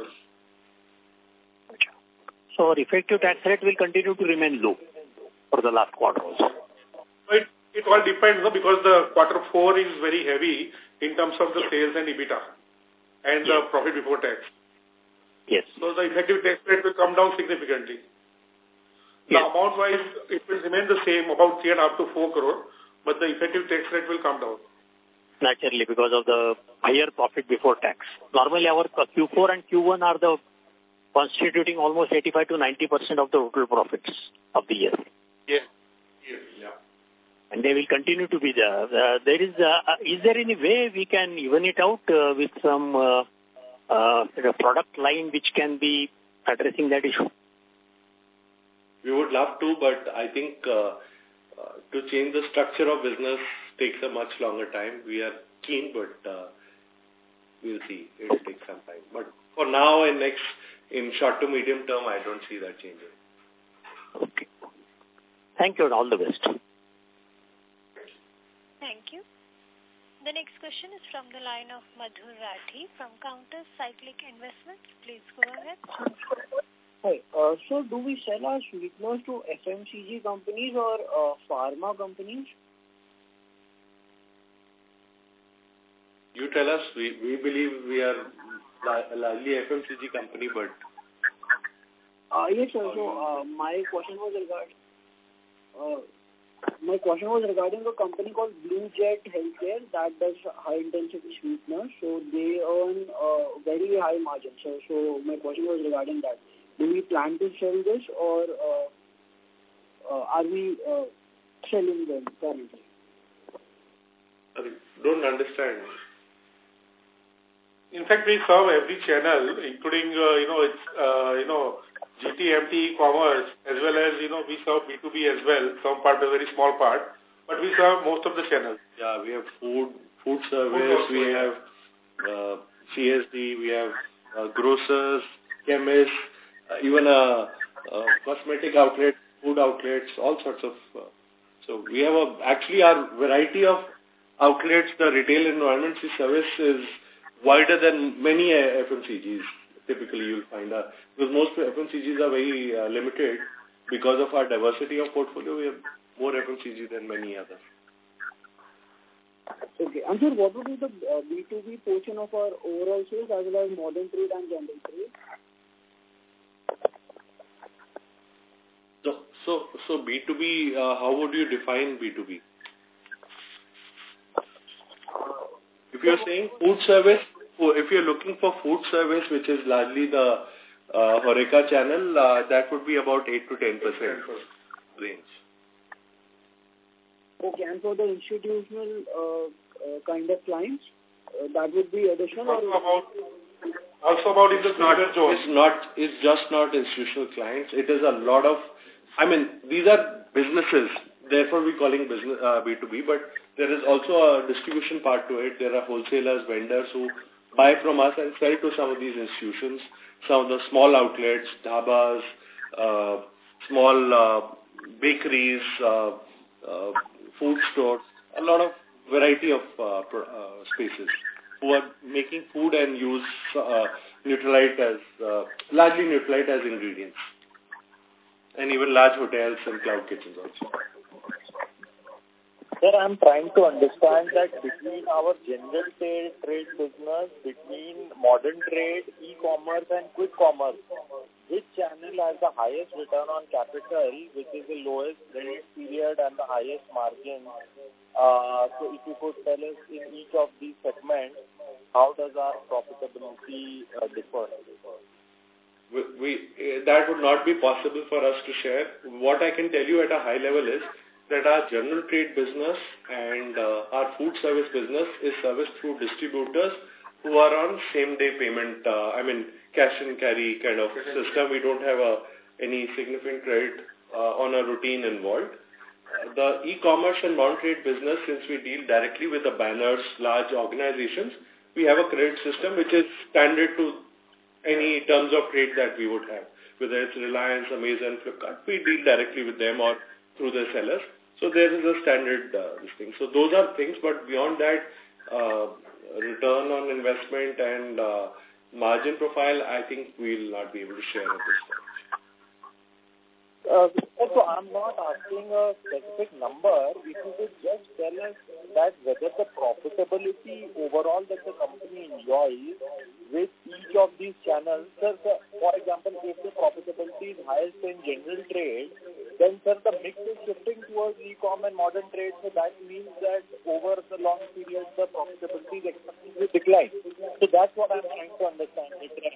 So our effective tax rate will continue to remain low for the last quarter also. It all depends, because the quarter 4 is very heavy in terms of the sales and EBITDA and the profit before tax. Yes. So the effective tax rate will come down significantly. The amount-wise, it will remain the same, about 3.5 to 4 crore, but the effective tax rate will come down. Naturally, because of the higher profit before tax. Normally, our Q4 and Q1 are the constituting almost 85 to 90% of the total profits of the year. Yes. And they will continue to be there. Is there any way we can even it out with some product line which can be addressing that issue? We would love to, but I think to change the structure of business takes a much longer time. We are keen, but we'll see. It will take some time. But for now and in short to medium term, I don't see that changing. Okay. Thank you and all the best. Thank you. The next question is from the line of Madhur Rathi from Counter Cyclic Investments. Please go ahead. Hi. So do we sell our sweeteners to FMCG companies or pharma companies? You tell us. We believe we are largely FMCG company, but... Yes, sir. So my question was regarding a company called Blue Jet Healthcare that does high-intensity sweeteners. So they earn very high margins. So my question was regarding that. Do we plan to sell this, or are we selling them currently? I don't understand. In fact, we serve every channel, including GT, MT, e-commerce, as well as we serve B2B as well. Some part, a very small part, but we serve most of the channels. Yeah, we have food service, we have CSD, we have grocers, chemists, even cosmetic outlets, food outlets, all sorts of. So we have actually our variety of outlets. The retail environment we service is wider than many FMCGs. Typically, you'll find because most FMCGs are very limited. Because of our diversity of portfolio, we have more FMCG than many others. Okay. And sir, what would be the B2B portion of our overall sales as well as modern trade and general trade? So B2B, how would you define B2B? If you're saying food service, if you're looking for food service, which is largely the HoReCa channel, that would be about 8 to 10% range. Okay, and for the institutional kind of clients, that would be additional? Also about in the it's just not institutional clients. It is a lot of, these are businesses. therefore we're calling business B2B, but there is also a distribution part to it. There are wholesalers, vendors who buy from us and sell to some of these institutions, some of the small outlets, dhabas, small bakeries, food stores, a lot of variety of spaces who are making food and use largely Nutralite as ingredients, and even large hotels and cloud kitchens also. Sir, I'm trying to understand that between our general trade business, between modern trade, e-commerce and quick commerce, which channel has the highest return on capital, which is the lowest credit period and the highest margin? So if you could tell us in each of these segments, how does our profitability differ? That would not be possible for us to share. What I can tell you at a high level is that our general trade business and our food service business is serviced through distributors who are on same-day payment, cash and carry kind of system. We don't have any significant credit on a routine involved. The e-commerce and non-trade business, since we deal directly with the banners, large organizations, we have a credit system which is standard to any terms of trade that we would have. Whether it's Reliance, Amazon, Flipkart, we deal directly with them or through the sellers. So there is a standard thing. So those are things, but beyond that, return on investment and margin profile, I think we'll not be able to share at this point. So I'm not asking a specific number. If you could just tell us that whether the profitability overall that the company enjoys with each of these channels, sir, for example, if the profitability is highest in general trade, then sir, the mix is shifting towards e-com and modern trade, so that means that over the long period, the profitability is expected to decline. So that's what I'm trying to understand.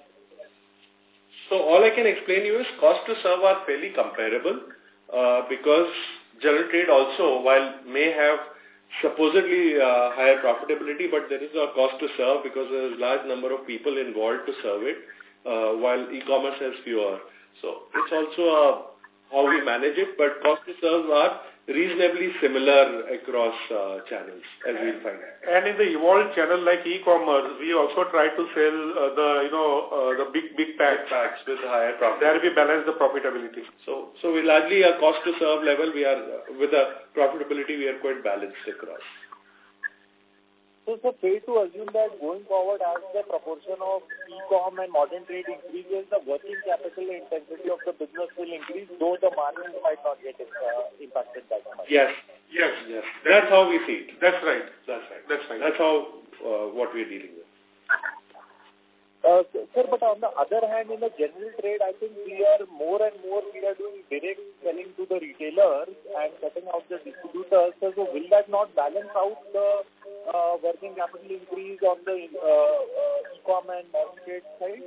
So all I can explain you is cost to serve are fairly comparable because general trade also, while may have supposedly higher profitability, but there is a cost to serve because there is a large number of people involved to serve it, while e-commerce has fewer. So it's also how we manage it, but cost to serve are reasonably similar across channels, as we find. And in the evolved channel like e-commerce, we also try to sell the big packs with higher profit. There we balance the profitability. So we largely a cost to serve level, we are with the profitability we are quite balanced across. So it's fair to assume that going forward, as the proportion of e-com and modern trade increases, the working capital intensity of the business will increase, though the margins might not get impacted that much. Yes. That's how we see it. That's right. That's how what we are dealing with. Sir, but on the other hand, in the general trade, I think we are doing direct selling to the retailers and cutting out the distributors. So will that not balance out the working capital increase on the e-com and modern trade side?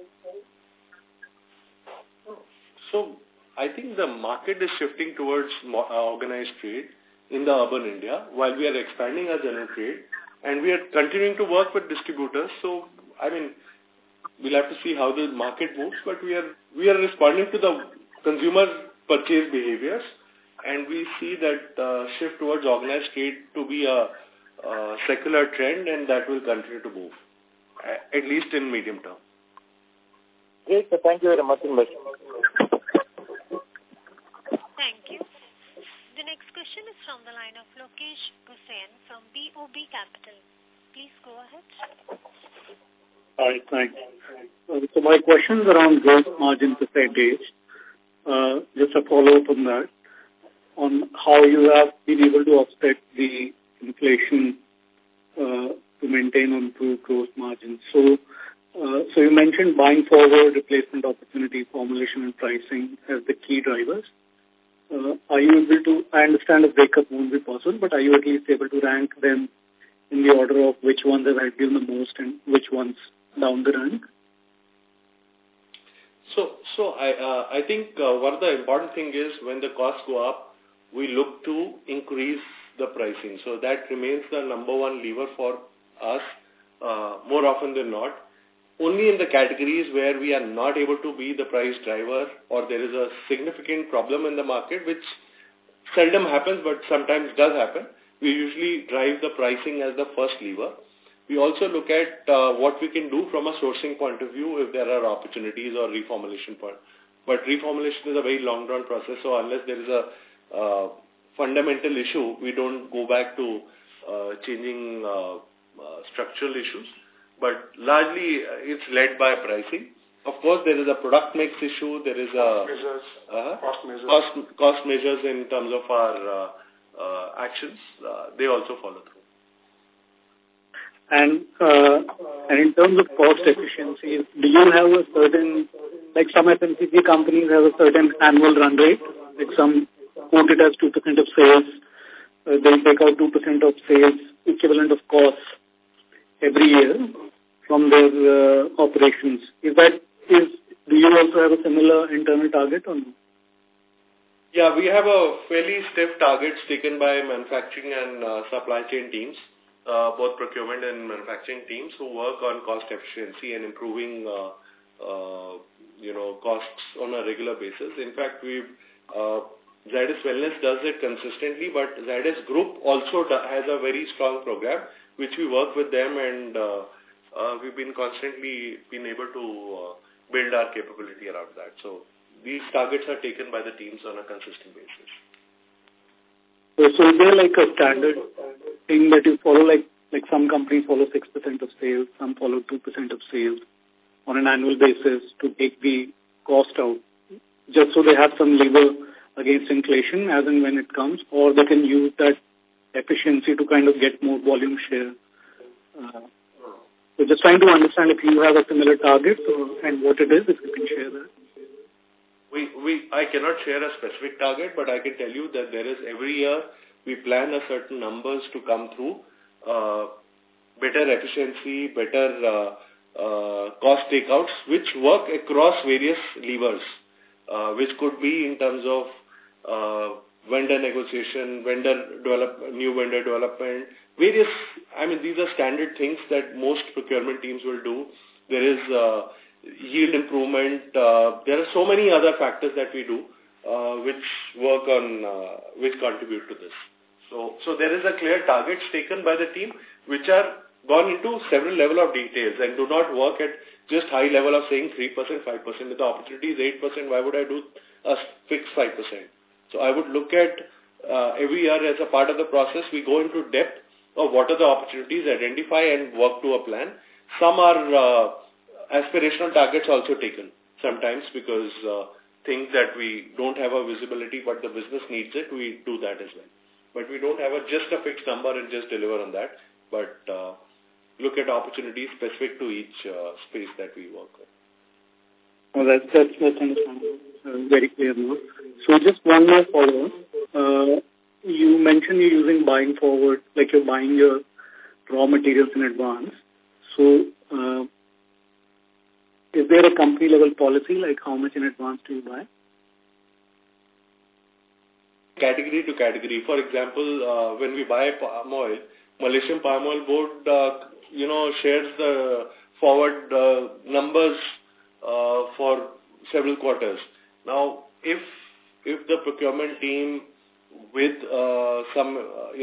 So I think the market is shifting towards organized trade in the urban India, while we are expanding our general trade, and we are continuing to work with distributors. So, we'll have to see how the market moves, but we are responding to the consumer purchase behaviors, and we see that shift towards organized trade to be a secular trend, and that will continue to move, at least in medium term. Great, sir. Thank you very much. Thank you. The next question is from the line of Lokesh Hussain from BOB Capital. Please go ahead. Hi, thanks. So my questions around gross margin percentage, just a follow-up on that, on how you have been able to offset the inflation to maintain or improve gross margins. So you mentioned buying forward, replacement opportunity, formulation and pricing as the key drivers. Are you able to, I understand a breakup won't be possible, but are you at least able to rank them in the order of which ones have helped you the most and which ones down the rank? So I think one of the important thing is when the costs go up, we look to increase the pricing. So that remains the number one lever for us more often than not. Only in the categories where we are not able to be the price driver or there is a significant problem in the market, which seldom happens, but sometimes does happen. We usually drive the pricing as the first lever. We also look at what we can do from a sourcing point of view if there are opportunities or reformulation point. But reformulation is a very long-drawn process, so unless there is a fundamental issue, we don't go back to changing structural issues. But largely, it's led by pricing. Of course, there is a product mix issue. There is cost measures in terms of our actions. They also follow through. And in terms of cost efficiency, do you have a certain, like some FMCG companies have a certain annual run rate, like some quote it as 2% of sales, they'll take out 2% of sales equivalent of costs every year from their operations. Do you also have a similar internal target or no? Yeah, we have a fairly stiff targets taken by manufacturing and supply chain teams, both procurement and manufacturing teams who work on cost efficiency and improving, costs on a regular basis. In fact, Zydus Wellness does it consistently, but Zydus Group also has a very strong program, which we work with them, and we've been constantly able to build our capability around that. So these targets are taken by the teams on a consistent basis. So is there like a standard thing that you follow, like some companies follow 6% of sales, some follow 2% of sales on an annual basis to take the cost out, just so they have some lever against inflation as and when it comes, or they can use that efficiency to kind of get more volume share? So just trying to understand if you have a similar target and what it is, if you can share that. I cannot share a specific target, but I can tell you that there is every year we plan a certain numbers to come through, better efficiency, better cost takeouts, which work across various levers, which could be in terms of vendor negotiation, new vendor development, various, these are standard things that most procurement teams will do. There is yield improvement. There are so many other factors that we do, which work on, which contribute to this. So there is a clear targets taken by the team, which are gone into several level of details and do not work at just high level of saying 3%, 5%. If the opportunity is 8%, why would I do a fixed 5%? So I would look at every year as a part of the process, we go into depth of what are the opportunities, identify and work to a plan. Some are aspirational targets also taken sometimes because things that we don't have a visibility but the business needs it, we do that as well. But we don't have just a fixed number and just deliver on that, but look at opportunities specific to each space that we work with. Oh, that's understandable. Very clear. So just one more follow-up. You mentioned you're using buying forward, like you're buying your raw materials in advance. So is there a company level policy, like how much in advance do you buy? Category to category. For example, when we buy palm oil, Malaysian Palm Oil Board, shares the forward numbers for several quarters. Now, if the procurement team with some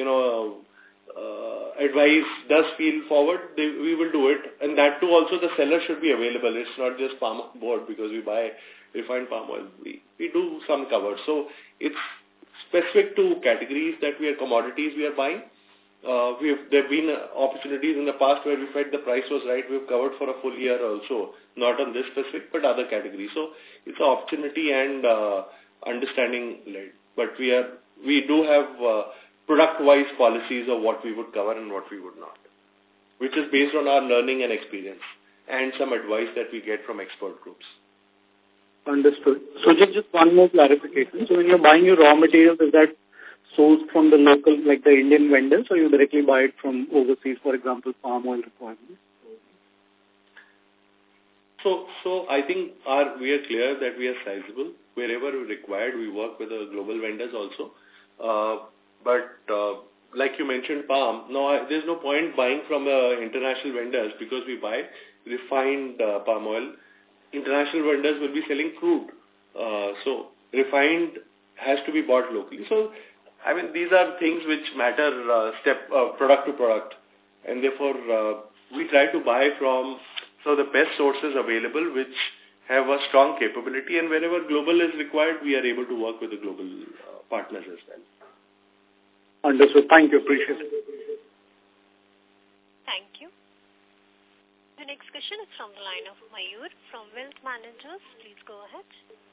advice does feel forward, we will do it, and that too also the seller should be available. It's not just Palm Oil Board because we buy refined palm oil. We do some cover. So it's specific to categories commodities we are buying. There have been opportunities in the past where we felt the price was right. We've covered for a full year also, not on this specific, but other categories. So it's an opportunity and understanding led. But we do have product-wise policies of what we would cover and what we would not, which is based on our learning and experience and some advice that we get from expert groups. Understood. So just one more clarification. So when you're buying your raw materials, is that sourced from the local, like the Indian vendors, or you directly buy it from overseas, for example, palm oil requirements? So I think we are clear that we are sizable. Wherever required, we work with the global vendors also. But like you mentioned, palm, no, there's no point buying from international vendors because we buy refined palm oil. International vendors will be selling crude. So refined has to be bought locally. So I mean, these are things which matter product to product. And therefore, we try to buy from the best sources available which have a strong capability, and wherever global is required, we are able to work with the global partners as well. Understood. Thank you. Appreciate it. Thank you. The next question is from the line of Mayur from Wealth Managers. Please go ahead.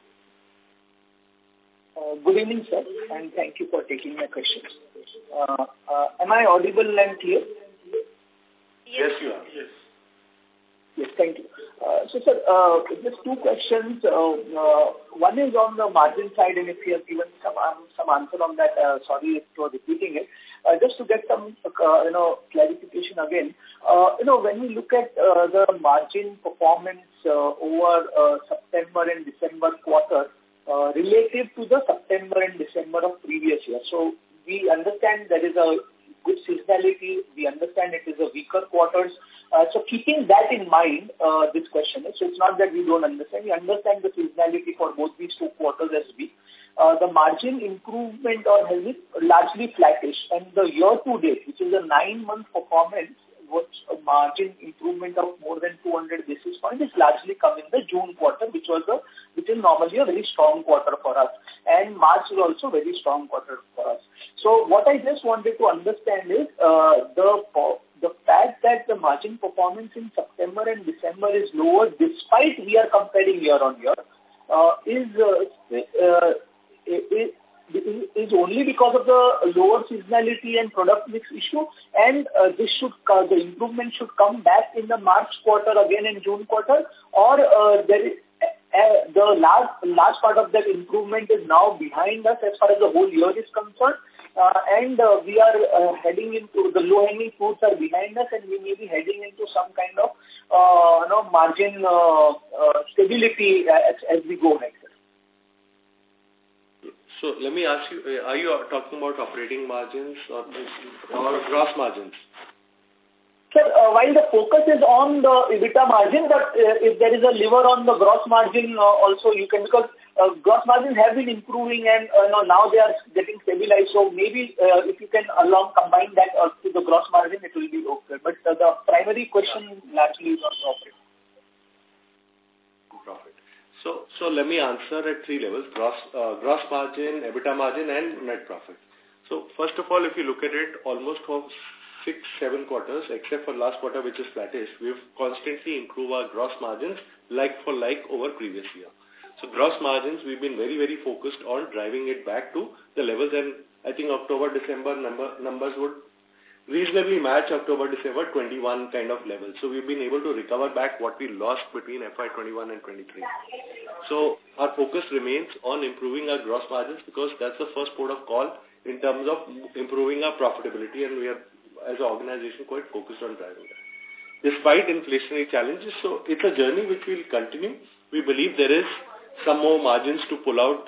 Good evening, sir, and thank you for taking my questions. Am I audible and clear? Yes, you are. Yes. Yes, thank you. So, sir, just two questions. One is on the margin side, and if you have given some answer on that, sorry for repeating it. Just to get some, clarification again. When we look at the margin performance over September and December quarter, relative to the September and December of previous year. So we understand there is a good seasonality. We understand it is a weaker quarters. So keeping that in mind, this question is, so it's not that we don't understand. We understand the seasonality for both these two quarters as weak. The margin improvement or has been largely flattish, and the year-to-date, which is a 9-month performance, which a margin improvement of more than 200 basis points is largely come in the June quarter, which is normally a very strong quarter for us, and March is also very strong quarter for us. So what I just wanted to understand is the fact that the margin performance in September and December is lower, despite we are comparing year on year, is only because of the lower seasonality and product mix issue, and the improvement should come back in the March quarter again in June quarter, or there is the large part of that improvement is now behind us as far as the whole year is concerned, and we are heading into the low-hanging fruits are behind us, and we may be heading into some kind of margin stability as we go ahead. So let me ask you, are you talking about operating margins or gross margins? Sir, while the focus is on the EBITDA margin, but if there is a lever on the gross margin also, you can, because gross margins have been improving and now they are getting stabilized. So maybe if you can combine that to the gross margin, it will be okay. But the primary question largely is on profit. So let me answer at three levels: gross margin, EBITDA margin, and net profit. So first of all, if you look at it, almost for 6-7 quarters, except for last quarter, which is flattish, we've constantly improved our gross margins like for like over previous year. So gross margins, we've been very, very focused on driving it back to the levels, and I think October, December numbers would reasonably match October, December 21 kind of levels. So we've been able to recover back what we lost between FY21 and 23. So our focus remains on improving our gross margins, because that's the first port of call in terms of improving our profitability, and we are, as an organization, quite focused on driving that. Despite inflationary challenges, so it's a journey which will continue. We believe there is some more margins to pull out.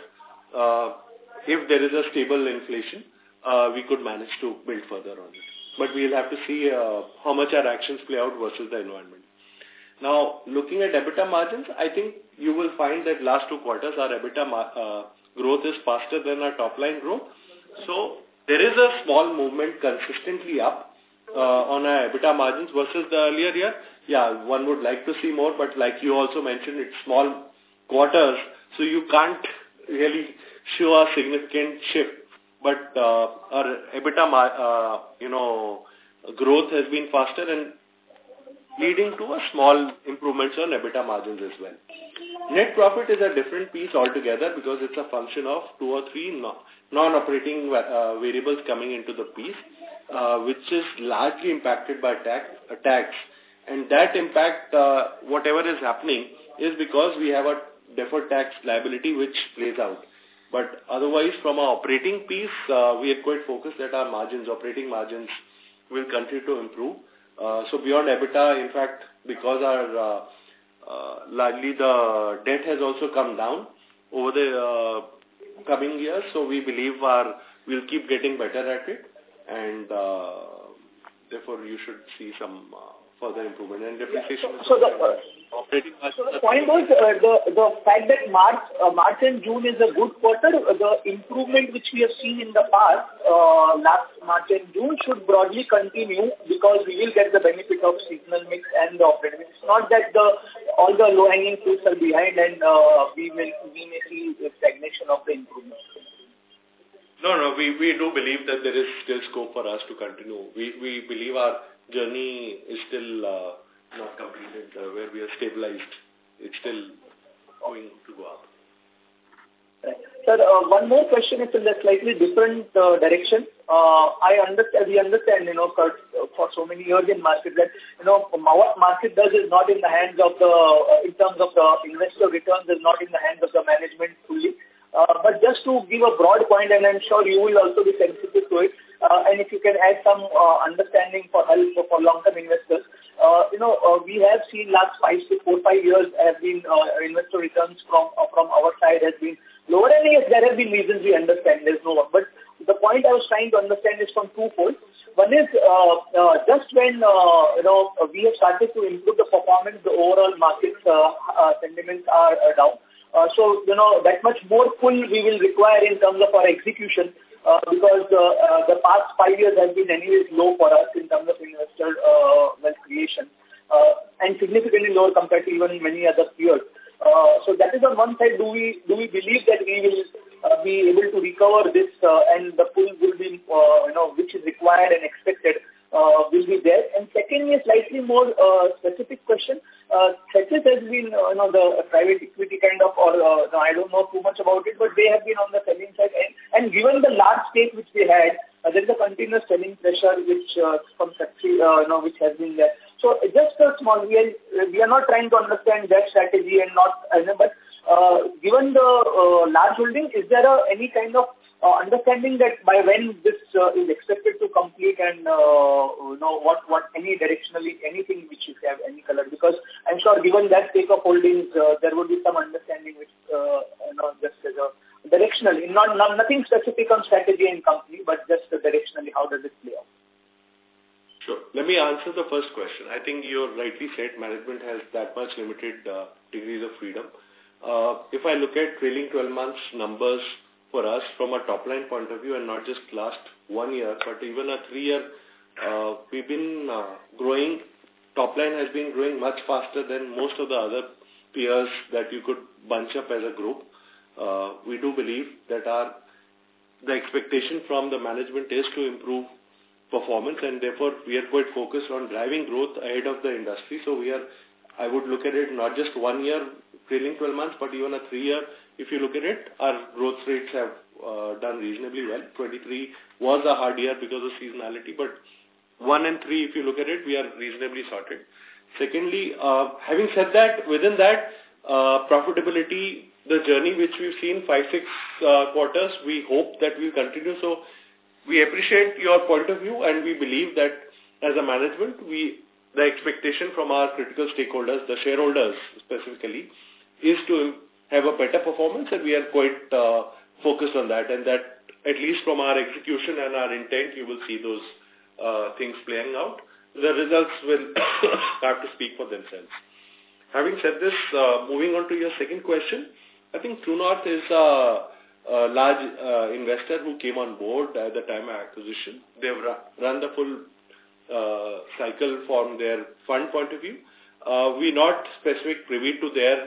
If there is a stable inflation, we could manage to build further on it. But we'll have to see how much our actions play out versus the environment. Now, looking at EBITDA margins, I think you will find that last 2 quarters, our EBITDA growth is faster than our top line growth. So there is a small movement consistently up on our EBITDA margins versus the earlier year. Yeah, one would like to see more, but like you also mentioned, it's small quarters, so you can't really show a significant shift. But our EBITDA, growth has been faster and leading to a small improvements on EBITDA margins as well. Net profit is a different piece altogether, because it's a function of 2 or 3 non-operating variables coming into the piece, which is largely impacted by tax. And that impact, whatever is happening, is because we have a deferred tax liability which plays out. But otherwise, from our operating piece, we are quite focused that our operating margins will continue to improve. So beyond EBITDA, in fact, because our largely the debt has also come down over the coming years, so we believe we'll keep getting better at it, and therefore you should see some further improvement. And depreciation operating. So the point was the fact that March and June is a good quarter. The improvement which we have seen in the past, last March and June, should broadly continue because we will get the benefit of seasonal mix and the operating mix. It's not that all the low-hanging fruits are behind and we may see a stagnation of the improvement. No, we do believe that there is still scope for us to continue. We believe our journey is still not completed, where we are stabilized. It's still going to go up. Sir, one more question is in a slightly different direction. We understand, for so many years in market that, what market does is not in the hands of in terms of the investor returns is not in the hands of the management fully. But just to give a broad point, and I'm sure you will also be sensitive to it, and if you can add some understanding for help for long-term investors, we have seen last 4 to 5 years have been investor returns from our side has been lower. And yes, there have been reasons we understand. There's no one. But the point I was trying to understand is from twofold. One is just when we have started to improve the performance, the overall market sentiments are down. So, that much more pull we will require in terms of our execution because the past 5 years has been anyways low for us in terms of investor wealth creation and significantly lower compared to even many other peers. So that is on one side. Do we believe that we will be able to recover this and the pull will be, which is required and expected will be there? And secondly, a slightly more specific question. Thesis has been, the private equity kind of, I don't know too much about it, but they have been on the selling side. And given the large stake which they had, there is a continuous selling pressure which from factory, which has been there. So just a small, we are not trying to understand that strategy and not, but given the large holding, is there any kind of understanding that by when this is expected to complete and what any directionally anything which you have any color, because I'm sure given that stake of holdings there would be some understanding which just as a directionally, nothing specific on strategy and company, but just directionally how does it play out? Sure. Let me answer the first question. I think you rightly said management has that much limited degrees of freedom. If I look at trailing 12 months numbers for us from a top line point of view and not just last 1 year, but even a 3 year, we've been growing. Top line has been growing much faster than most of the other peers that you could bunch up as a group. We do believe that the expectation from the management is to improve performance, and therefore we are quite focused on driving growth ahead of the industry. So I would look at it not just 1 year, trailing 12 months, but even a 3 year. If you look at it, our growth rates have done reasonably well. 23 was a hard year because of seasonality, but 1 and 3, if you look at it, we are reasonably sorted. Secondly, having said that, within that, profitability, the journey which we've seen 5-6 quarters, we hope that will continue. So we appreciate your point of view, and we believe that as a management, the expectation from our critical stakeholders, the shareholders specifically, is to have a better performance, and we are quite focused on that, and that at least from our execution and our intent, you will see those things playing out. The results will have to speak for themselves. Having said this, moving on to your second question, I think True North is a large investor who came on board at the time of acquisition. They've run the full cycle from their fund point of view. We're not specific privy to their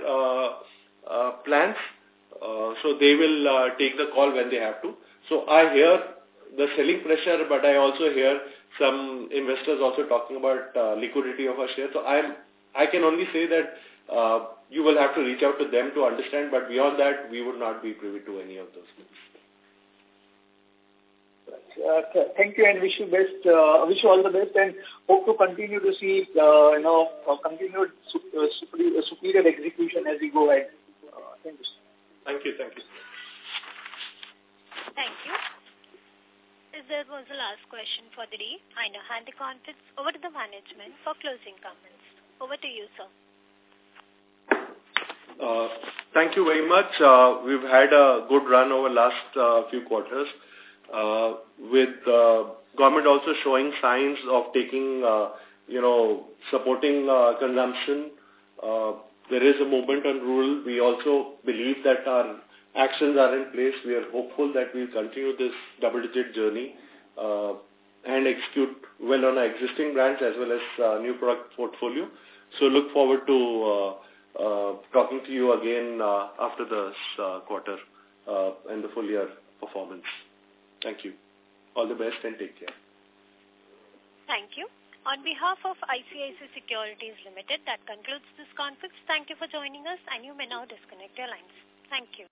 plans, so they will take the call when they have to. So I hear the selling pressure, but I also hear some investors also talking about liquidity of our shares. So I can only say that you will have to reach out to them to understand, but beyond that, we would not be privy to any of those things. Thank you, and wish you all the best, and hope to continue to see continued superior execution as we go ahead. Thank you. Thank you. Thank you. This was the last question for the day. I now hand the conference over to the management for closing comments. Over to you, sir. Thank you very much. We've had a good run over last few quarters with Government also showing signs of taking, supporting consumption. There is a movement on rural. We also believe that our actions are in place. We are hopeful that we'll continue this double-digit journey and execute well on our existing brands as well as new product portfolio. So look forward to talking to you again after this quarter and the full year performance. Thank you. All the best and take care. Thank you. On behalf of ICICI Securities Limited, that concludes this conference. Thank you for joining us, and you may now disconnect your lines. Thank you.